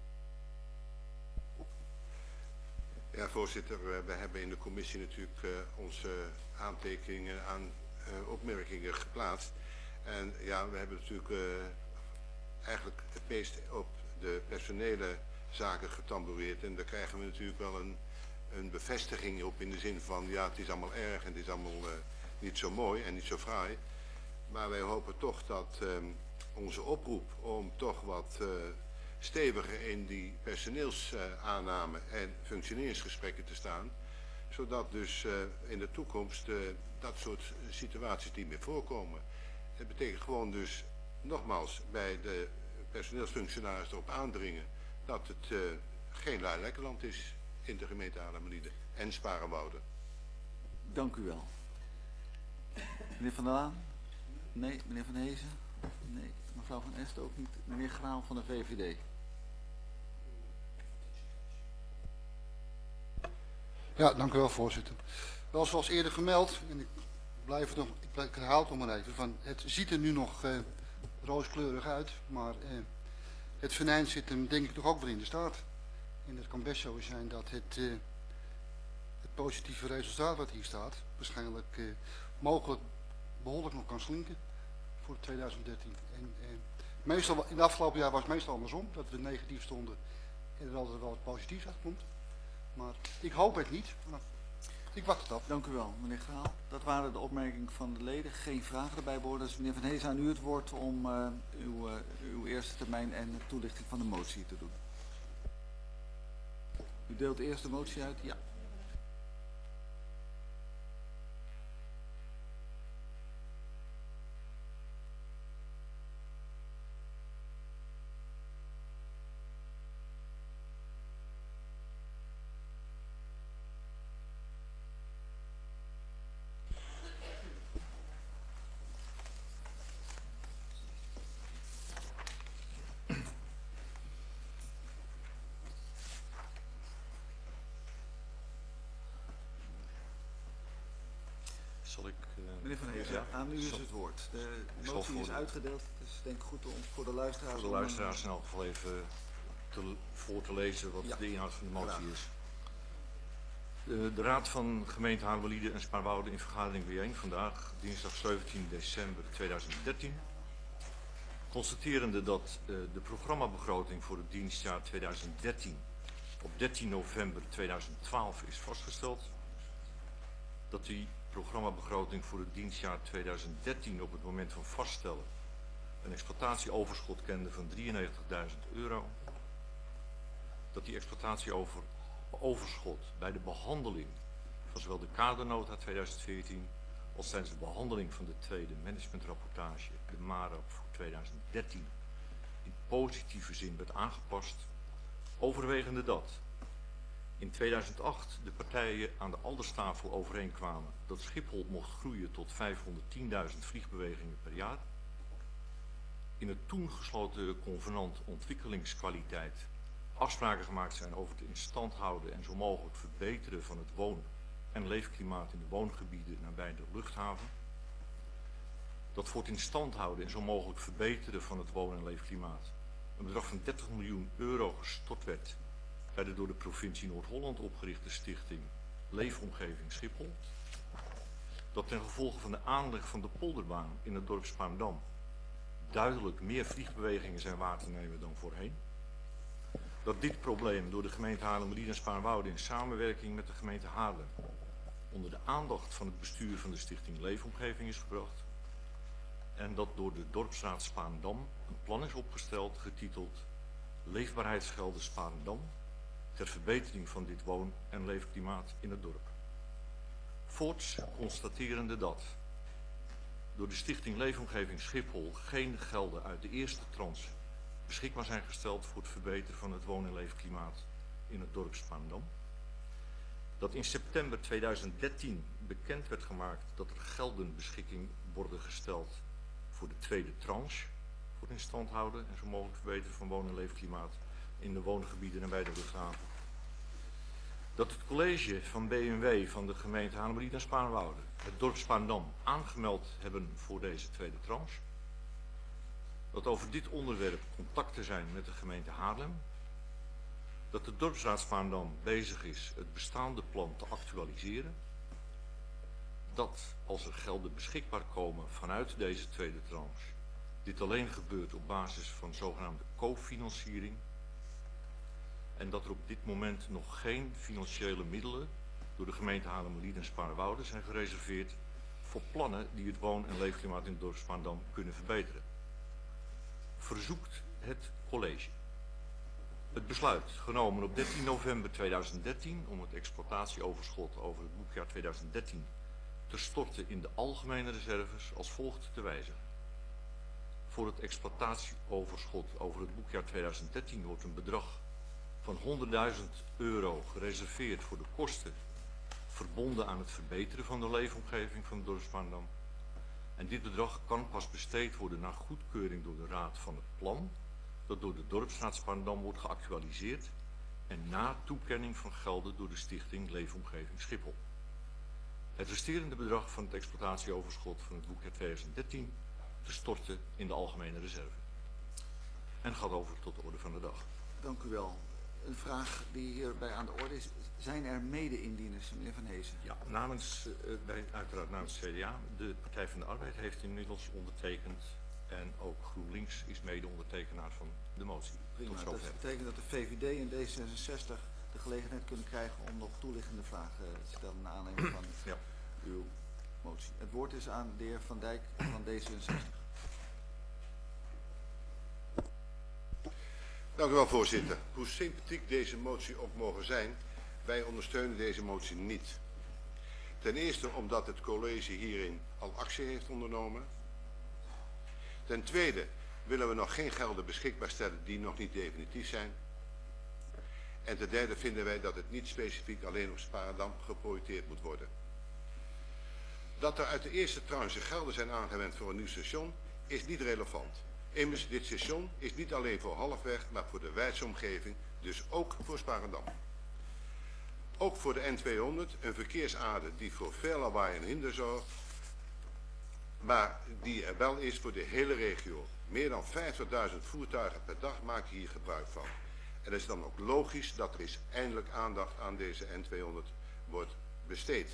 Ja, voorzitter, we hebben in de commissie natuurlijk onze aantekeningen aan opmerkingen geplaatst. En ja, we hebben natuurlijk eigenlijk het meest op de personele zaken getamboureerd. En daar krijgen we natuurlijk wel een bevestiging op in de zin van, ja, het is allemaal erg en het is allemaal niet zo mooi en niet zo fraai. Maar wij hopen toch dat onze oproep om toch wat steviger in die personeelsaanname en functioneringsgesprekken te staan, zodat dus in de toekomst dat soort situaties niet meer voorkomen. Het betekent gewoon dus nogmaals bij de personeelsfunctionaris erop aandringen dat het geen lui lekkerland is in de gemeente Haarlemmerlieden en Sparenwouden. Dank u wel. Meneer Van der Laan? Nee. Meneer Van Heesen? Nee. Mevrouw Van Est ook niet. Meneer Graal van de VVD. Ja, dank u wel, voorzitter. Wel zoals eerder vermeld, en ik herhaal het nog maar even, van het ziet er nu nog rooskleurig uit, maar het venijn zit hem denk ik toch ook weer in de staart. En het kan best zo zijn dat het positieve resultaat wat hier staat, waarschijnlijk mogelijk behoorlijk nog kan slinken voor 2013. En meestal, in de afgelopen jaar was het meestal andersom, dat we negatief stonden en er altijd wel wat positiefs uitkomt. Maar ik hoop het niet. Maar ik wacht het af. Dank u wel, meneer Graal. Dat waren de opmerkingen van de leden. Geen vragen erbij behoren. Dus meneer Van Heesen, aan u het woord om uw eerste termijn en de toelichting van de motie te doen. U deelt eerst de motie uit? Ja. Meneer Van Hees, Ja. aan u is het woord. De zal motie voor is de- uitgedeeld. Het is denk ik goed om voor de luisteraars... Voor de luisteraars in elk geval even voor te lezen wat Ja. de inhoud van de motie Graag. is. De Raad van Gemeente Haarlemmerliede en Spaarnwoude in vergadering bijeen vandaag, dinsdag 17 december 2013. Constaterende dat de programmabegroting voor het dienstjaar 2013 op 13 november 2012 is vastgesteld. Dat die programmabegroting voor het dienstjaar 2013 op het moment van vaststellen een exploitatieoverschot kende van €93.000. Dat die exploitatieoverschot bij de behandeling van zowel de kadernota 2014 als tijdens de behandeling van de tweede managementrapportage, de MARAP voor 2013, in positieve zin werd aangepast, overwegende dat in 2008 de partijen aan de Alderstafel overeenkwamen dat Schiphol mocht groeien tot 510.000 vliegbewegingen per jaar. In het toen gesloten convenant ontwikkelingskwaliteit afspraken gemaakt zijn over het in stand houden en zo mogelijk verbeteren van het woon- en leefklimaat in de woongebieden nabij de luchthaven. Dat voor het in stand houden en zo mogelijk verbeteren van het woon- en leefklimaat een bedrag van €30 miljoen gestort werd bij de door de provincie Noord-Holland opgerichte stichting Leefomgeving Schiphol. Dat ten gevolge van de aanleg van de polderbaan in het dorp Spaarndam duidelijk meer vliegbewegingen zijn waar te nemen dan voorheen. Dat dit probleem door de gemeente Haarlemmerliede en Spaarnwoude in samenwerking met de gemeente Haarlem onder de aandacht van het bestuur van de stichting Leefomgeving is gebracht. En dat door de dorpsraad Spaarndam een plan is opgesteld getiteld Leefbaarheidsgelden Spaarndam ter verbetering van dit woon- en leefklimaat in het dorp. Voorts constaterende dat door de stichting Leefomgeving Schiphol geen gelden uit de eerste tranche beschikbaar zijn gesteld voor het verbeteren van het woon- en leefklimaat in het dorp Spaarndam. Dat in september 2013 bekend werd gemaakt dat er gelden beschikking worden gesteld voor de tweede tranche voor het in stand houden en zo mogelijk verbeteren van woon- en leefklimaat in de woongebieden en bij de luchthaven. Dat het college van B&W van de gemeente Haarlemmerliede en Spaarnwoude het dorp Spaarndam aangemeld hebben voor deze tweede tranche. Dat over dit onderwerp contacten zijn met de gemeente Haarlem. Dat de dorpsraad Spaarndam bezig is het bestaande plan te actualiseren. Dat als er gelden beschikbaar komen vanuit deze tweede tranche, dit alleen gebeurt op basis van zogenaamde cofinanciering. En dat er op dit moment nog geen financiële middelen door de gemeente Haarlemmerliede en Spaarnwoude zijn gereserveerd voor plannen die het woon- en leefklimaat in het dorp Spaarndam kunnen verbeteren. Verzoekt het college het besluit genomen op 13 november 2013 om het exploitatieoverschot over het boekjaar 2013 te storten in de algemene reserves als volgt te wijzigen. Voor het exploitatieoverschot over het boekjaar 2013 wordt een bedrag van €100.000 gereserveerd voor de kosten verbonden aan het verbeteren van de leefomgeving van het dorp Spaarndam. En dit bedrag kan pas besteed worden na goedkeuring door de raad van het plan dat door de dorpsraad Spaarndam wordt geactualiseerd en na toekenning van gelden door de stichting Leefomgeving Schiphol. Het resterende bedrag van het exploitatieoverschot van het boekjaar 2013 te storten in de algemene reserve. En gaat over tot de orde van de dag. Dank u wel. Een vraag die hierbij aan de orde is. Zijn er mede-indieners, meneer Van Heesen? Ja, uiteraard namens het CDA. De Partij van de Arbeid heeft inmiddels ondertekend en ook GroenLinks is mede-ondertekenaar van de motie. Prima, Tot dat zover. betekent dat de VVD en D66 de gelegenheid kunnen krijgen om nog toelichtende vragen te stellen naar aanleiding van Ja. uw motie. Het woord is aan de heer Van Dijk van D66. Dank u wel, voorzitter. Hoe sympathiek deze motie ook mogen zijn, wij ondersteunen deze motie niet. Ten eerste omdat het college hierin al actie heeft ondernomen. Ten tweede willen we nog geen gelden beschikbaar stellen die nog niet definitief zijn. En ten derde vinden wij dat het niet specifiek alleen op Spaarndam geprojecteerd moet worden. Dat er uit de eerste tranche gelden zijn aangewend voor een nieuw station is niet relevant. Immers, dit station is niet alleen voor Halfweg, maar voor de wijdse omgeving, dus ook voor Spaarndam. Ook voor de N200, een verkeersader die voor veel lawaai en hinder zorgt, maar die er wel is voor de hele regio. Meer dan 50.000 voertuigen per dag maken hier gebruik van. En het is dan ook logisch dat er eens eindelijk aandacht aan deze N200 wordt besteed.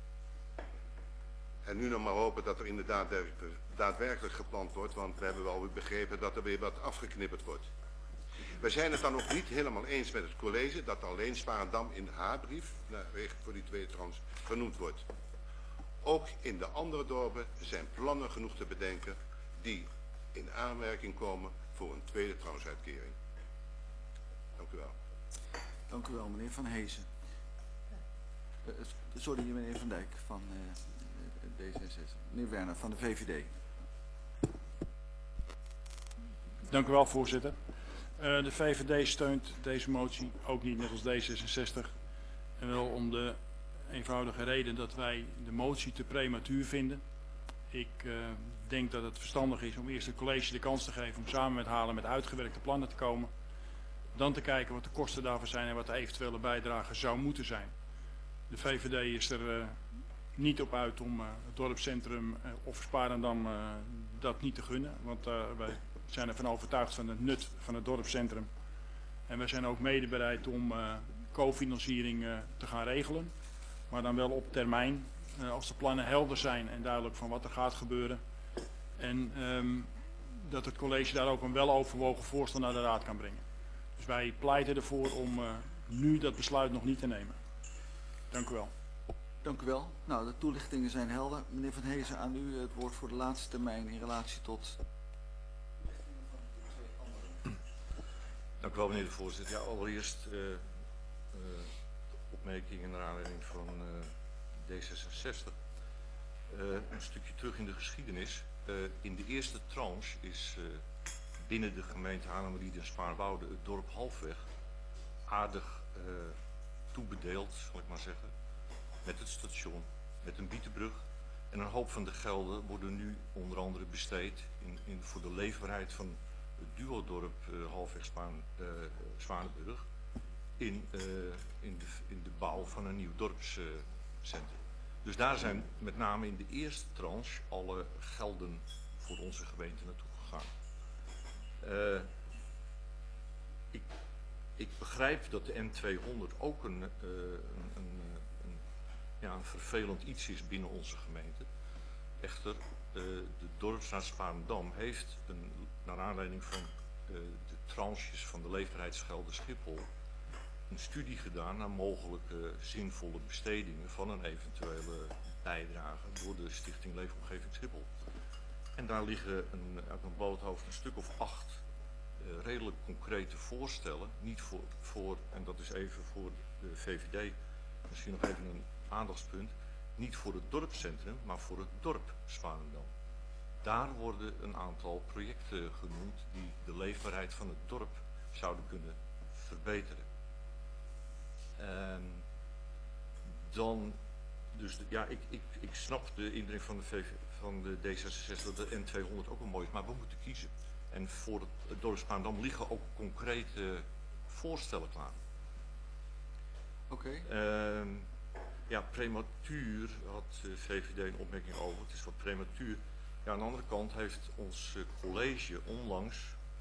En nu nog maar hopen dat er inderdaad daadwerkelijk gepland wordt, want we hebben wel weer begrepen dat er weer wat afgeknipperd wordt. We zijn het dan ook niet helemaal eens met het college dat alleen Sparendam in haar brief voor die tweede trans genoemd wordt. Ook in de andere dorpen zijn plannen genoeg te bedenken die in aanmerking komen voor een tweede transuitkering. Dank u wel. Dank u wel, meneer Van Heesen. Sorry, meneer Van Dijk van D66. Meneer Werner van de VVD. Dank u wel, voorzitter. De VVD steunt deze motie ook niet, net als D66. En wel om de eenvoudige reden dat wij de motie te prematuur vinden. Ik denk dat het verstandig is om eerst het college de kans te geven om samen met Haarlem met uitgewerkte plannen te komen. Dan te kijken wat de kosten daarvoor zijn en wat de eventuele bijdrage zou moeten zijn. De VVD is er niet op uit om het dorpscentrum of Sparendam dat niet te gunnen. Want wij zijn ervan overtuigd van het nut van het dorpscentrum. En wij zijn ook mede bereid om cofinanciering te gaan regelen. Maar dan wel op termijn, als de plannen helder zijn en duidelijk van wat er gaat gebeuren. En dat het college daar ook een weloverwogen voorstel naar de raad kan brengen. Dus wij pleiten ervoor om nu dat besluit nog niet te nemen. Dank u wel. Dank u wel. Nou, de toelichtingen zijn helder. Meneer Van Heesen, aan u het woord voor de laatste termijn in relatie tot... Dank u wel, meneer de voorzitter. Ja, allereerst opmerkingen naar aanleiding van D66. Een stukje terug in de geschiedenis. In de eerste tranche is binnen de gemeente Haarlemmerliede en Spaarnwoude het dorp Halfweg aardig toebedeeld, zal ik maar zeggen. Met het station, met een bietenbrug. En een hoop van de gelden worden nu onder andere besteed voor de leefbaarheid van het duodorp Halfweg Zwanenburg in de bouw van een nieuw dorpscentrum. Dus daar zijn met name in de eerste tranche alle gelden voor onze gemeente naartoe gegaan. Ik begrijp dat de N200 ook een vervelend iets is binnen onze gemeente. Echter, de dorpsraad Sparendam heeft naar aanleiding van de tranches van de leefbaarheidsgelden Schiphol een studie gedaan naar mogelijke zinvolle bestedingen van een eventuele bijdrage door de Stichting Leefomgeving Schiphol. En daar liggen uit mijn bloothoofd een stuk of 8 redelijk concrete voorstellen, niet voor, en dat is even voor de VVD, misschien nog even een aandachtspunt, niet voor het dorpscentrum, maar voor het dorp Sparendam. Daar worden een aantal projecten genoemd die de leefbaarheid van het dorp zouden kunnen verbeteren. Dan, dus ja, ik snap de indruk van de D66 dat de N200 ook wel mooi is, maar we moeten kiezen. En voor het dorp Sparendam liggen ook concrete voorstellen klaar. Oké. Ja, prematuur had de VVD een opmerking over. Het is wat prematuur. Ja, aan de andere kant heeft ons college onlangs,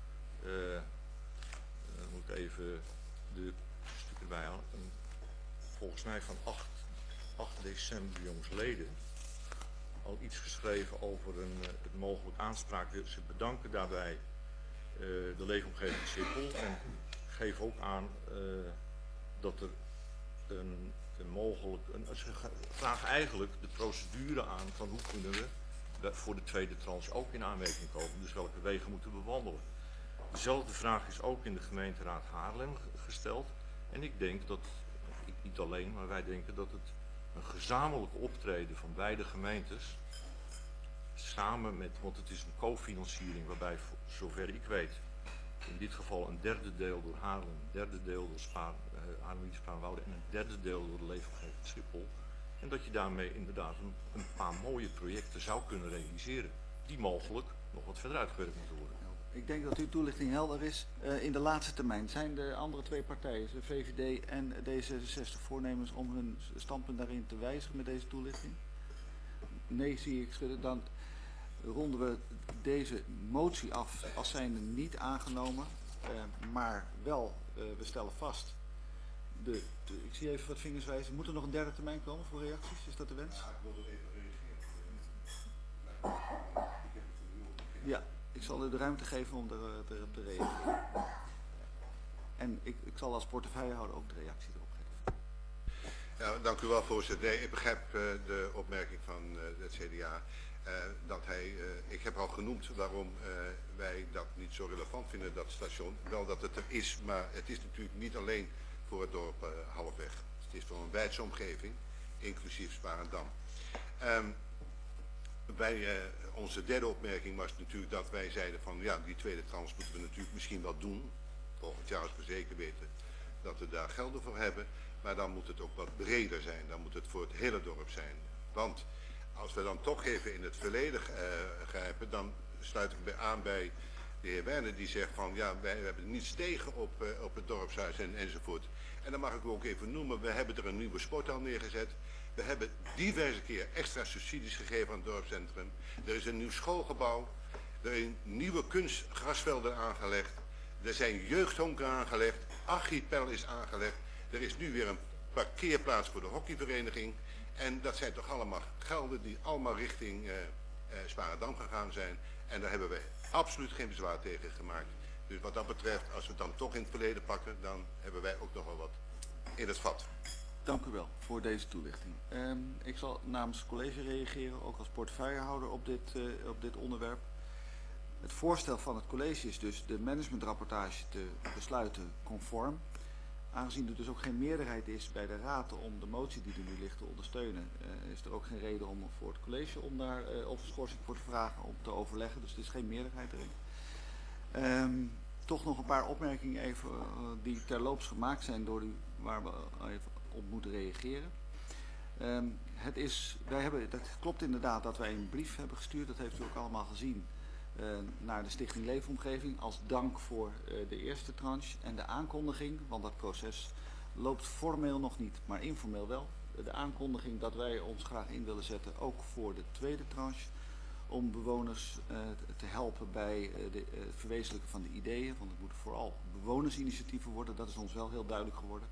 moet ik even de stukken erbij halen, volgens mij van 8 december jongsleden al iets geschreven over het mogelijk aanspraak. Ze bedanken daarbij de leefomgeving Schiphol en geven ook aan dat er ze vragen eigenlijk de procedure aan van hoe kunnen we voor de tweede tranche ook in aanmerking komen. Dus welke wegen moeten we bewandelen. Dezelfde vraag is ook in de gemeenteraad Haarlem gesteld. En ik denk dat, niet alleen, maar wij denken dat het een gezamenlijk optreden van beide gemeentes, samen met, want het is een cofinanciering waarbij, zover ik weet, in dit geval een derde deel door Haarlem, een derde deel door Haarlemmerliede Spaarnwoude en een derde deel door de leefomgeving Schiphol. En dat je daarmee inderdaad een paar mooie projecten zou kunnen realiseren, die mogelijk nog wat verder uitgewerkt moeten worden. Ik denk dat uw toelichting helder is. In de laatste termijn zijn de andere twee partijen, de VVD en D66, voornemens om hun standpunt daarin te wijzigen met deze toelichting? Nee, zie ik schudden. Dan ronden we deze motie af als zijnde niet aangenomen. Maar wel, we stellen vast. Ik zie even wat vingers wijzen. Moet er nog een derde termijn komen voor reacties? Is dat de wens? Ja, ik wilde even reageren. Ja, ik zal u de ruimte geven om erop te reageren. En ik zal als portefeuillehouder ook de reactie erop geven. Ja, dank u wel, voorzitter. Nee, ik begrijp de opmerking van het CDA. Ik heb al genoemd waarom wij dat niet zo relevant vinden, dat station. Wel dat het er is, maar het is natuurlijk niet alleen voor het dorp Halfweg. Het is voor een wijdse omgeving, inclusief Sparendam. Onze derde opmerking was natuurlijk dat wij zeiden van ja, die tweede trans moeten we natuurlijk misschien wel doen. Volgend jaar als we zeker weten dat we daar gelden voor hebben. Maar dan moet het ook wat breder zijn. Dan moet het voor het hele dorp zijn. Want als we dan toch even in het verleden grijpen, dan sluit ik aan bij de heer Werner die zegt van ja, wij hebben niets tegen op het dorpshuis enzovoort. En dan mag ik u ook even noemen, we hebben er een nieuwe sporthal neergezet. We hebben diverse keer extra subsidies gegeven aan het dorpscentrum. Er is een nieuw schoolgebouw. Er zijn nieuwe kunstgrasvelden aangelegd. Er zijn jeugdhonken aangelegd. Archipel is aangelegd. Er is nu weer een parkeerplaats voor de hockeyvereniging. En dat zijn toch allemaal gelden die allemaal richting Sparendam gegaan zijn. En daar hebben we absoluut geen bezwaar tegen gemaakt. Dus wat dat betreft, als we het dan toch in het verleden pakken, dan hebben wij ook nog wel wat in het vat. Dank u wel voor deze toelichting. Ik zal namens het college reageren, ook als portefeuillehouder op dit onderwerp. Het voorstel van het college is dus de managementrapportage te besluiten conform. Aangezien er dus ook geen meerderheid is bij de raad om de motie die er nu ligt te ondersteunen, is er ook geen reden om voor het college om daar of een schorsing voor te vragen om te overleggen. Dus er is geen meerderheid erin. Toch nog een paar opmerkingen even die terloops gemaakt zijn door u, waar we even op moeten reageren. Het klopt inderdaad dat wij een brief hebben gestuurd, dat heeft u ook allemaal gezien, naar de Stichting Leefomgeving als dank voor de eerste tranche en de aankondiging, want dat proces loopt formeel nog niet, maar informeel wel. De aankondiging dat wij ons graag in willen zetten, ook voor de tweede tranche, om bewoners te helpen bij het verwezenlijken van de ideeën, want het moeten vooral bewonersinitiatieven worden, dat is ons wel heel duidelijk geworden.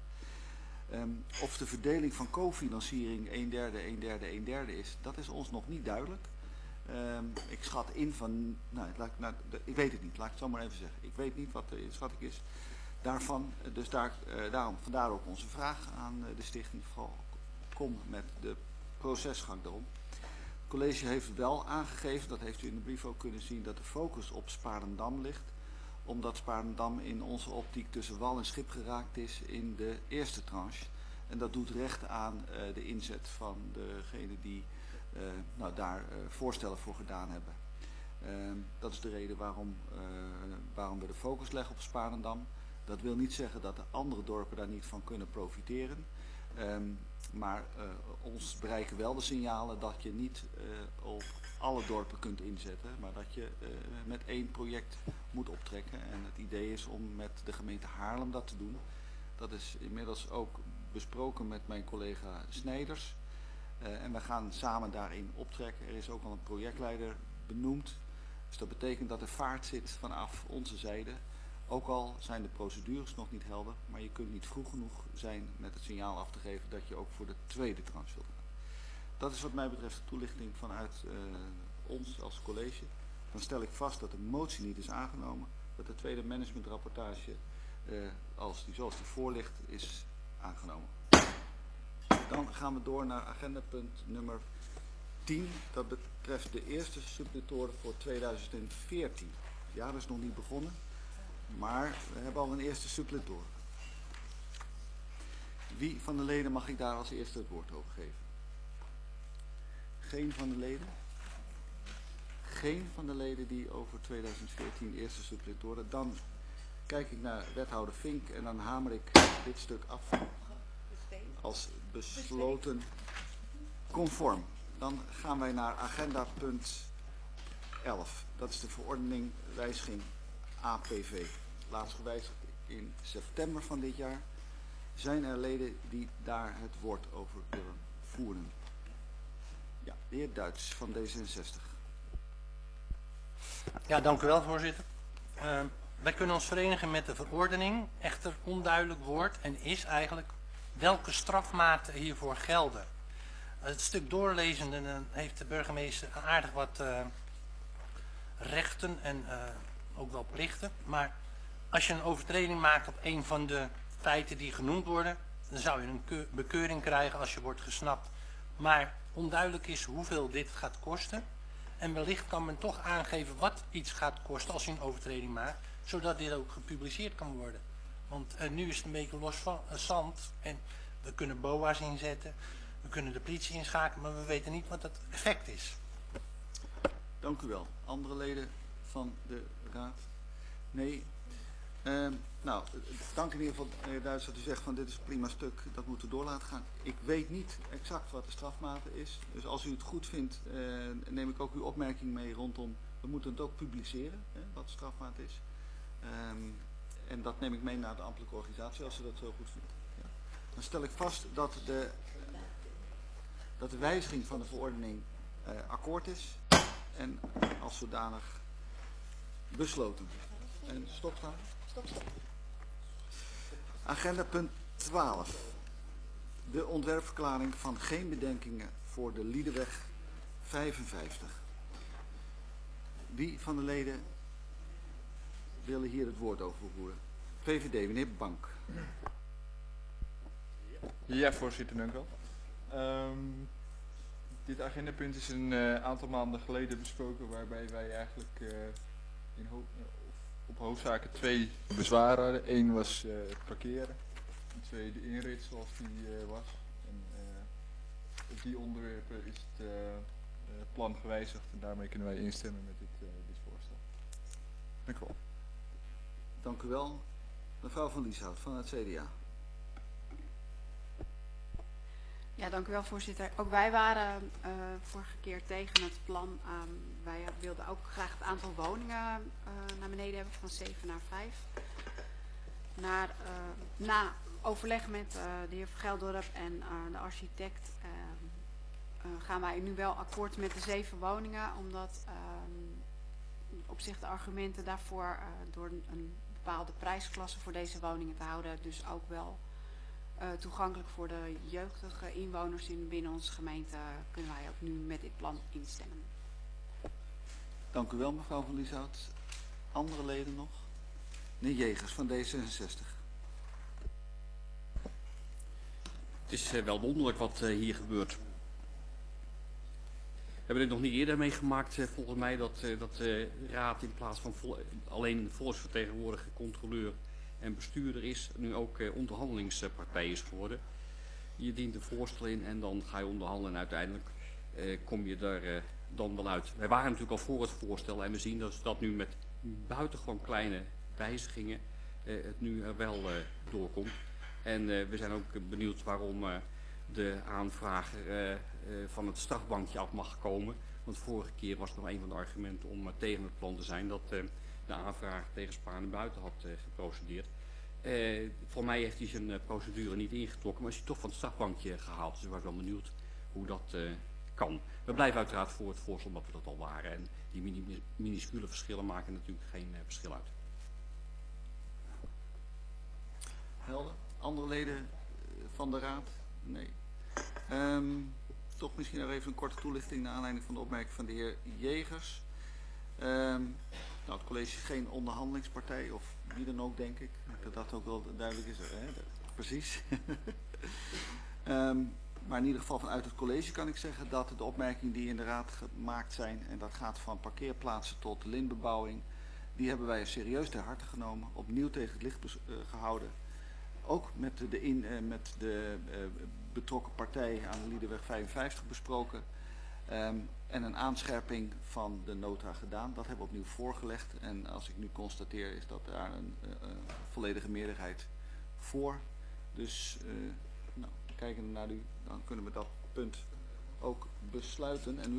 Of de verdeling van cofinanciering 1/3 is, dat is ons nog niet duidelijk. Ik schat in van, ik weet het niet, laat ik het zo maar even zeggen. Ik weet niet wat de inschatting is daarvan, dus vandaar ook onze vraag aan de stichting, vooral kom met de procesgang erom. Het college heeft wel aangegeven, dat heeft u in de brief ook kunnen zien, dat de focus op Sparendam ligt, omdat Sparendam in onze optiek tussen wal en schip geraakt is in de eerste tranche. En dat doet recht aan de inzet van degene die daar voorstellen voor gedaan hebben. Dat is de reden waarom we de focus leggen op Sparendam. Dat wil niet zeggen dat de andere dorpen daar niet van kunnen profiteren. Maar ons bereiken wel de signalen dat je niet op alle dorpen kunt inzetten, maar dat je met één project moet optrekken. En het idee is om met de gemeente Haarlem dat te doen. Dat is inmiddels ook besproken met mijn collega Snijders. En we gaan samen daarin optrekken. Er is ook al een projectleider benoemd. Dus dat betekent dat er vaart zit vanaf onze zijde. Ook al zijn de procedures nog niet helder, maar je kunt niet vroeg genoeg zijn met het signaal af te geven dat je ook voor de tweede tranche wilt gaan. Dat is wat mij betreft de toelichting vanuit ons als college. Dan stel ik vast dat de motie niet is aangenomen, dat de tweede managementrapportage zoals die voor ligt is aangenomen. Dan gaan we door naar agendapunt nummer 10. Dat betreft de eerste subletoren voor 2014. Het jaar is nog niet begonnen, maar we hebben al een eerste suppletor. Wie van de leden mag ik daar als eerste het woord over geven? Geen van de leden? Geen van de leden die over 2014 eerste subletoren. Dan kijk ik naar wethouder Vink en dan hamer ik dit stuk af als besloten conform. Dan gaan wij naar agenda punt 11. Dat is de verordening wijziging APV. Laatst gewijzigd in september van dit jaar. Zijn er leden die daar het woord over willen voeren? Ja, de heer Duits van D66. Ja, dank u wel, voorzitter. Wij kunnen ons verenigen met de verordening. Echter onduidelijk wordt en is eigenlijk welke strafmaten hiervoor gelden. Het stuk doorlezende dan heeft de burgemeester aardig wat rechten en ook wel plichten. Maar als je een overtreding maakt op een van de feiten die genoemd worden, dan zou je een bekeuring krijgen als je wordt gesnapt. Maar onduidelijk is hoeveel dit gaat kosten. En wellicht kan men toch aangeven wat iets gaat kosten als je een overtreding maakt, zodat dit ook gepubliceerd kan worden. Want nu is het een beetje los van zand en we kunnen BOA's inzetten, we kunnen de politie inschakelen, maar we weten niet wat het effect is. Dank u wel. Andere leden van de raad? Nee. Nou, dank in ieder geval, meneer Duits, dat u zegt van dit is een prima stuk, dat moeten we door laten gaan. Ik weet niet exact wat de strafmate is, dus als u het goed vindt, neem ik ook uw opmerking mee rondom, we moeten het ook publiceren, wat de strafmaat is. En dat neem ik mee naar de ambtelijke organisatie, als u dat zo goed vindt. Ja. Dan stel ik vast dat de wijziging van de verordening akkoord is en als zodanig besloten. En stopstaan. Agenda punt 12. De ontwerpverklaring van geen bedenkingen voor de Liedeweg 55. Wie van de leden willen hier het woord over voeren? VVD, meneer Bank. Ja, voorzitter, dank u wel. Dit agendapunt is een aantal maanden geleden besproken, waarbij wij eigenlijk op hoofdzaken 2 bezwaren hadden. 1 was het parkeren, en 2 de inrit zoals die was. En op die onderwerpen is het plan gewijzigd en daarmee kunnen wij instemmen met dit voorstel. Dank u wel. Dank u wel. Mevrouw van Lieshout van het CDA. Ja, dank u wel, voorzitter. Ook wij waren vorige keer tegen het plan. Wij wilden ook graag het aantal woningen naar beneden hebben, van 7 naar 5. Na overleg met de heer Vergeldorp en de architect gaan wij nu wel akkoord met de 7 woningen, omdat op zich de argumenten daarvoor door een bepaalde prijsklasse voor deze woningen te houden, dus ook wel toegankelijk voor de jeugdige inwoners binnen onze gemeente, kunnen wij ook nu met dit plan instemmen. Dank u wel, mevrouw van Lieshout. Andere leden nog? Meneer Jegers van D66. Het is wel wonderlijk wat hier gebeurt. We hebben dit nog niet eerder meegemaakt, volgens mij, dat de raad in plaats van alleen volksvertegenwoordiger, controleur en bestuurder is, nu ook onderhandelingspartij is geworden. Je dient een voorstel in en dan ga je onderhandelen en uiteindelijk kom je er dan wel uit. Wij waren natuurlijk al voor het voorstel en we zien dat nu met buitengewoon kleine wijzigingen het nu er wel doorkomt. En we zijn ook benieuwd waarom de aanvrager van het strafbankje af mag komen. Want vorige keer was nog een van de argumenten om tegen het plan te zijn dat de aanvrager tegen Spaan buiten had geprocedeerd. Voor mij heeft hij zijn procedure niet ingetrokken, maar is hij toch van het strafbankje gehaald. Dus ik was wel benieuwd hoe dat kan. We blijven uiteraard voor het voorstel omdat we dat al waren. En die minuscule verschillen maken natuurlijk geen verschil uit. Helder. Andere leden van de raad? Nee. Toch misschien nog even een korte toelichting naar aanleiding van de opmerking van de heer Jegers. Nou, het college is geen onderhandelingspartij, of wie dan ook, denk ik. Dat dat ook wel duidelijk is. Hè? Precies. Maar in ieder geval vanuit het college kan ik zeggen dat de opmerkingen die in de raad gemaakt zijn, en dat gaat van parkeerplaatsen tot lintbebouwing, die hebben wij serieus ter harte genomen, opnieuw tegen het licht gehouden. Ook met de betrokken partij aan de Liedeweg 55 besproken. En een aanscherping van de nota gedaan. Dat hebben we opnieuw voorgelegd. En als ik nu constateer is dat daar een volledige meerderheid voor. Dus nou, kijken naar u, dan kunnen we dat punt ook besluiten. En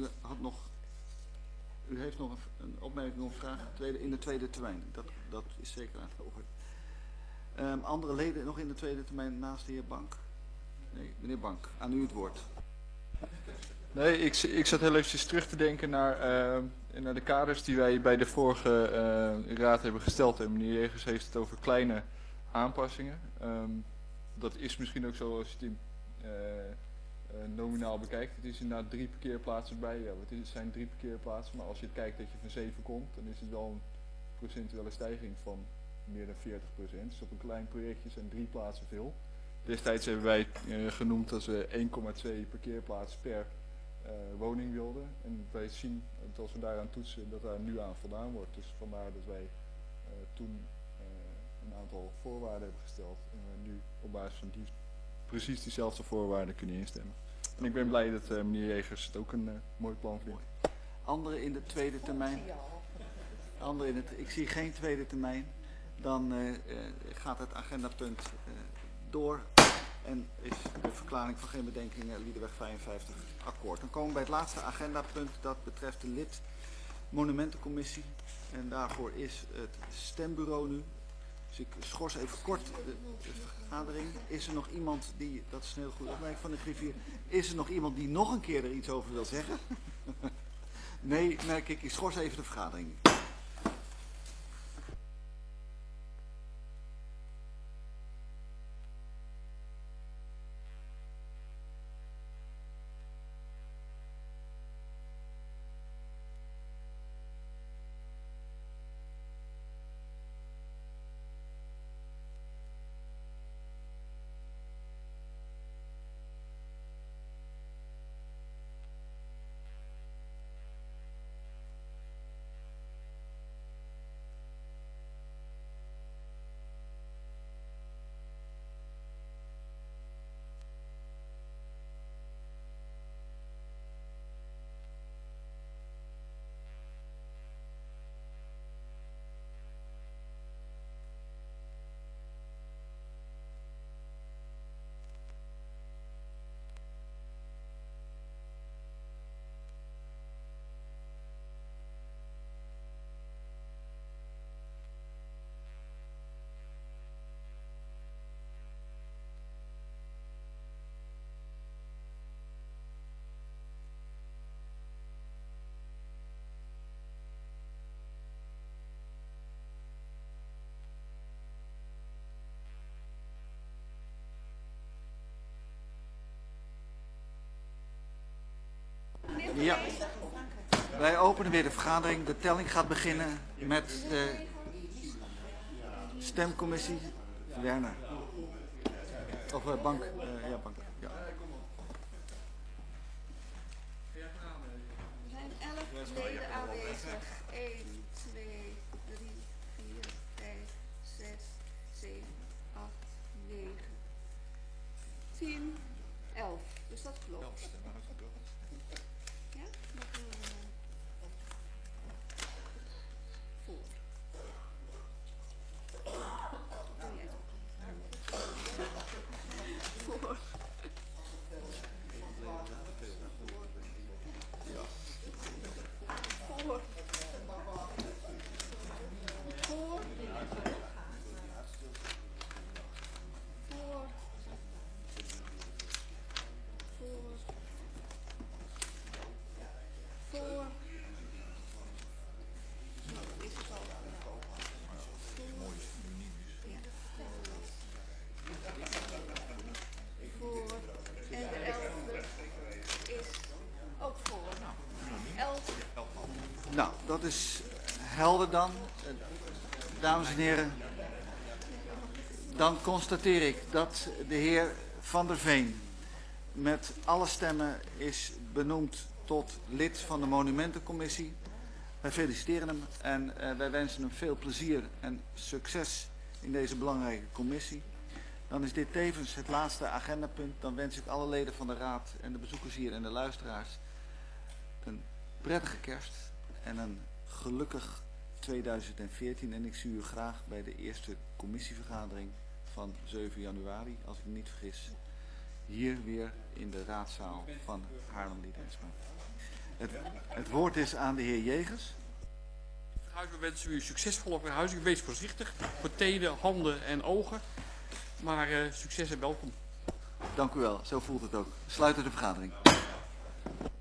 u heeft nog een opmerking of vraag in de tweede termijn. Dat is zeker aan het ogen. Andere leden nog in de tweede termijn naast de heer Bank? Nee, meneer Bank, aan u het woord. Nee, ik zat heel eventjes terug te denken naar de kaders die wij bij de vorige raad hebben gesteld. En meneer Jegers heeft het over kleine aanpassingen. Dat is misschien ook zo als je het in nominaal bekijkt. Het is inderdaad 3 parkeerplaatsen bij. Ja, het zijn 3 parkeerplaatsen, maar als je het kijkt dat je van 7 komt, dan is het wel een procentuele stijging van meer dan 40%. Dus op een klein projectje zijn 3 plaatsen veel. Destijds hebben wij genoemd dat we 1,2 parkeerplaatsen per woning wilden. En wij zien dat als we daaraan toetsen dat daar nu aan voldaan wordt. Dus vandaar dat wij toen een aantal voorwaarden hebben gesteld. En we nu op basis van precies diezelfde voorwaarden kunnen instemmen. En ik ben blij dat meneer Jegers het ook een mooi plan vindt. Anderen in de tweede termijn? Ik zie geen tweede termijn. Dan gaat het agendapunt door en is de verklaring van geen bedenkingen Liedeweg 55 akkoord. Dan komen we bij het laatste agendapunt, dat betreft de lid Monumentencommissie. En daarvoor is het stembureau nu. Dus ik schors even kort de vergadering. Is er nog iemand die, dat is een heel goed opmerking van de griffier, is er nog iemand die nog een keer er iets over wil zeggen? Nee, merk ik schors even de vergadering. Ja, wij openen weer de vergadering. De telling gaat beginnen met de stemcommissie. Werner. Of bank. Ja, bank. Ja. Er zijn 11 leden aanwezig. 1, 2, 3, 4, 5, 6, 7, 8, 9, 10, 11. Dus dat klopt. Ja? Dat doen we voor. Doe jij het ook? Voor. Voor. Voor. Voor. Voor. Is het al? Ja. Voor. En de 11e is ook voor. 11. Nou, dat is helder dan. Dames en heren, dan constateer ik dat de heer Van der Veen met alle stemmen is benoemd tot lid van de Monumentencommissie. Wij feliciteren hem en wij wensen hem veel plezier en succes in deze belangrijke commissie. Dan is dit tevens het laatste agendapunt. Dan wens ik alle leden van de raad en de bezoekers hier en de luisteraars een prettige kerst en een gelukkig 2014. En ik zie u graag bij de eerste commissievergadering van 7 januari, als ik me niet vergis, hier weer in de raadzaal van Haarlem-Liedensma. Het woord is aan de heer Jegers. We wensen u succesvolle verhuizing. Wees voorzichtig voor tenen, handen en ogen. Maar succes en welkom. Dank u wel, zo voelt het ook. Sluiten de vergadering.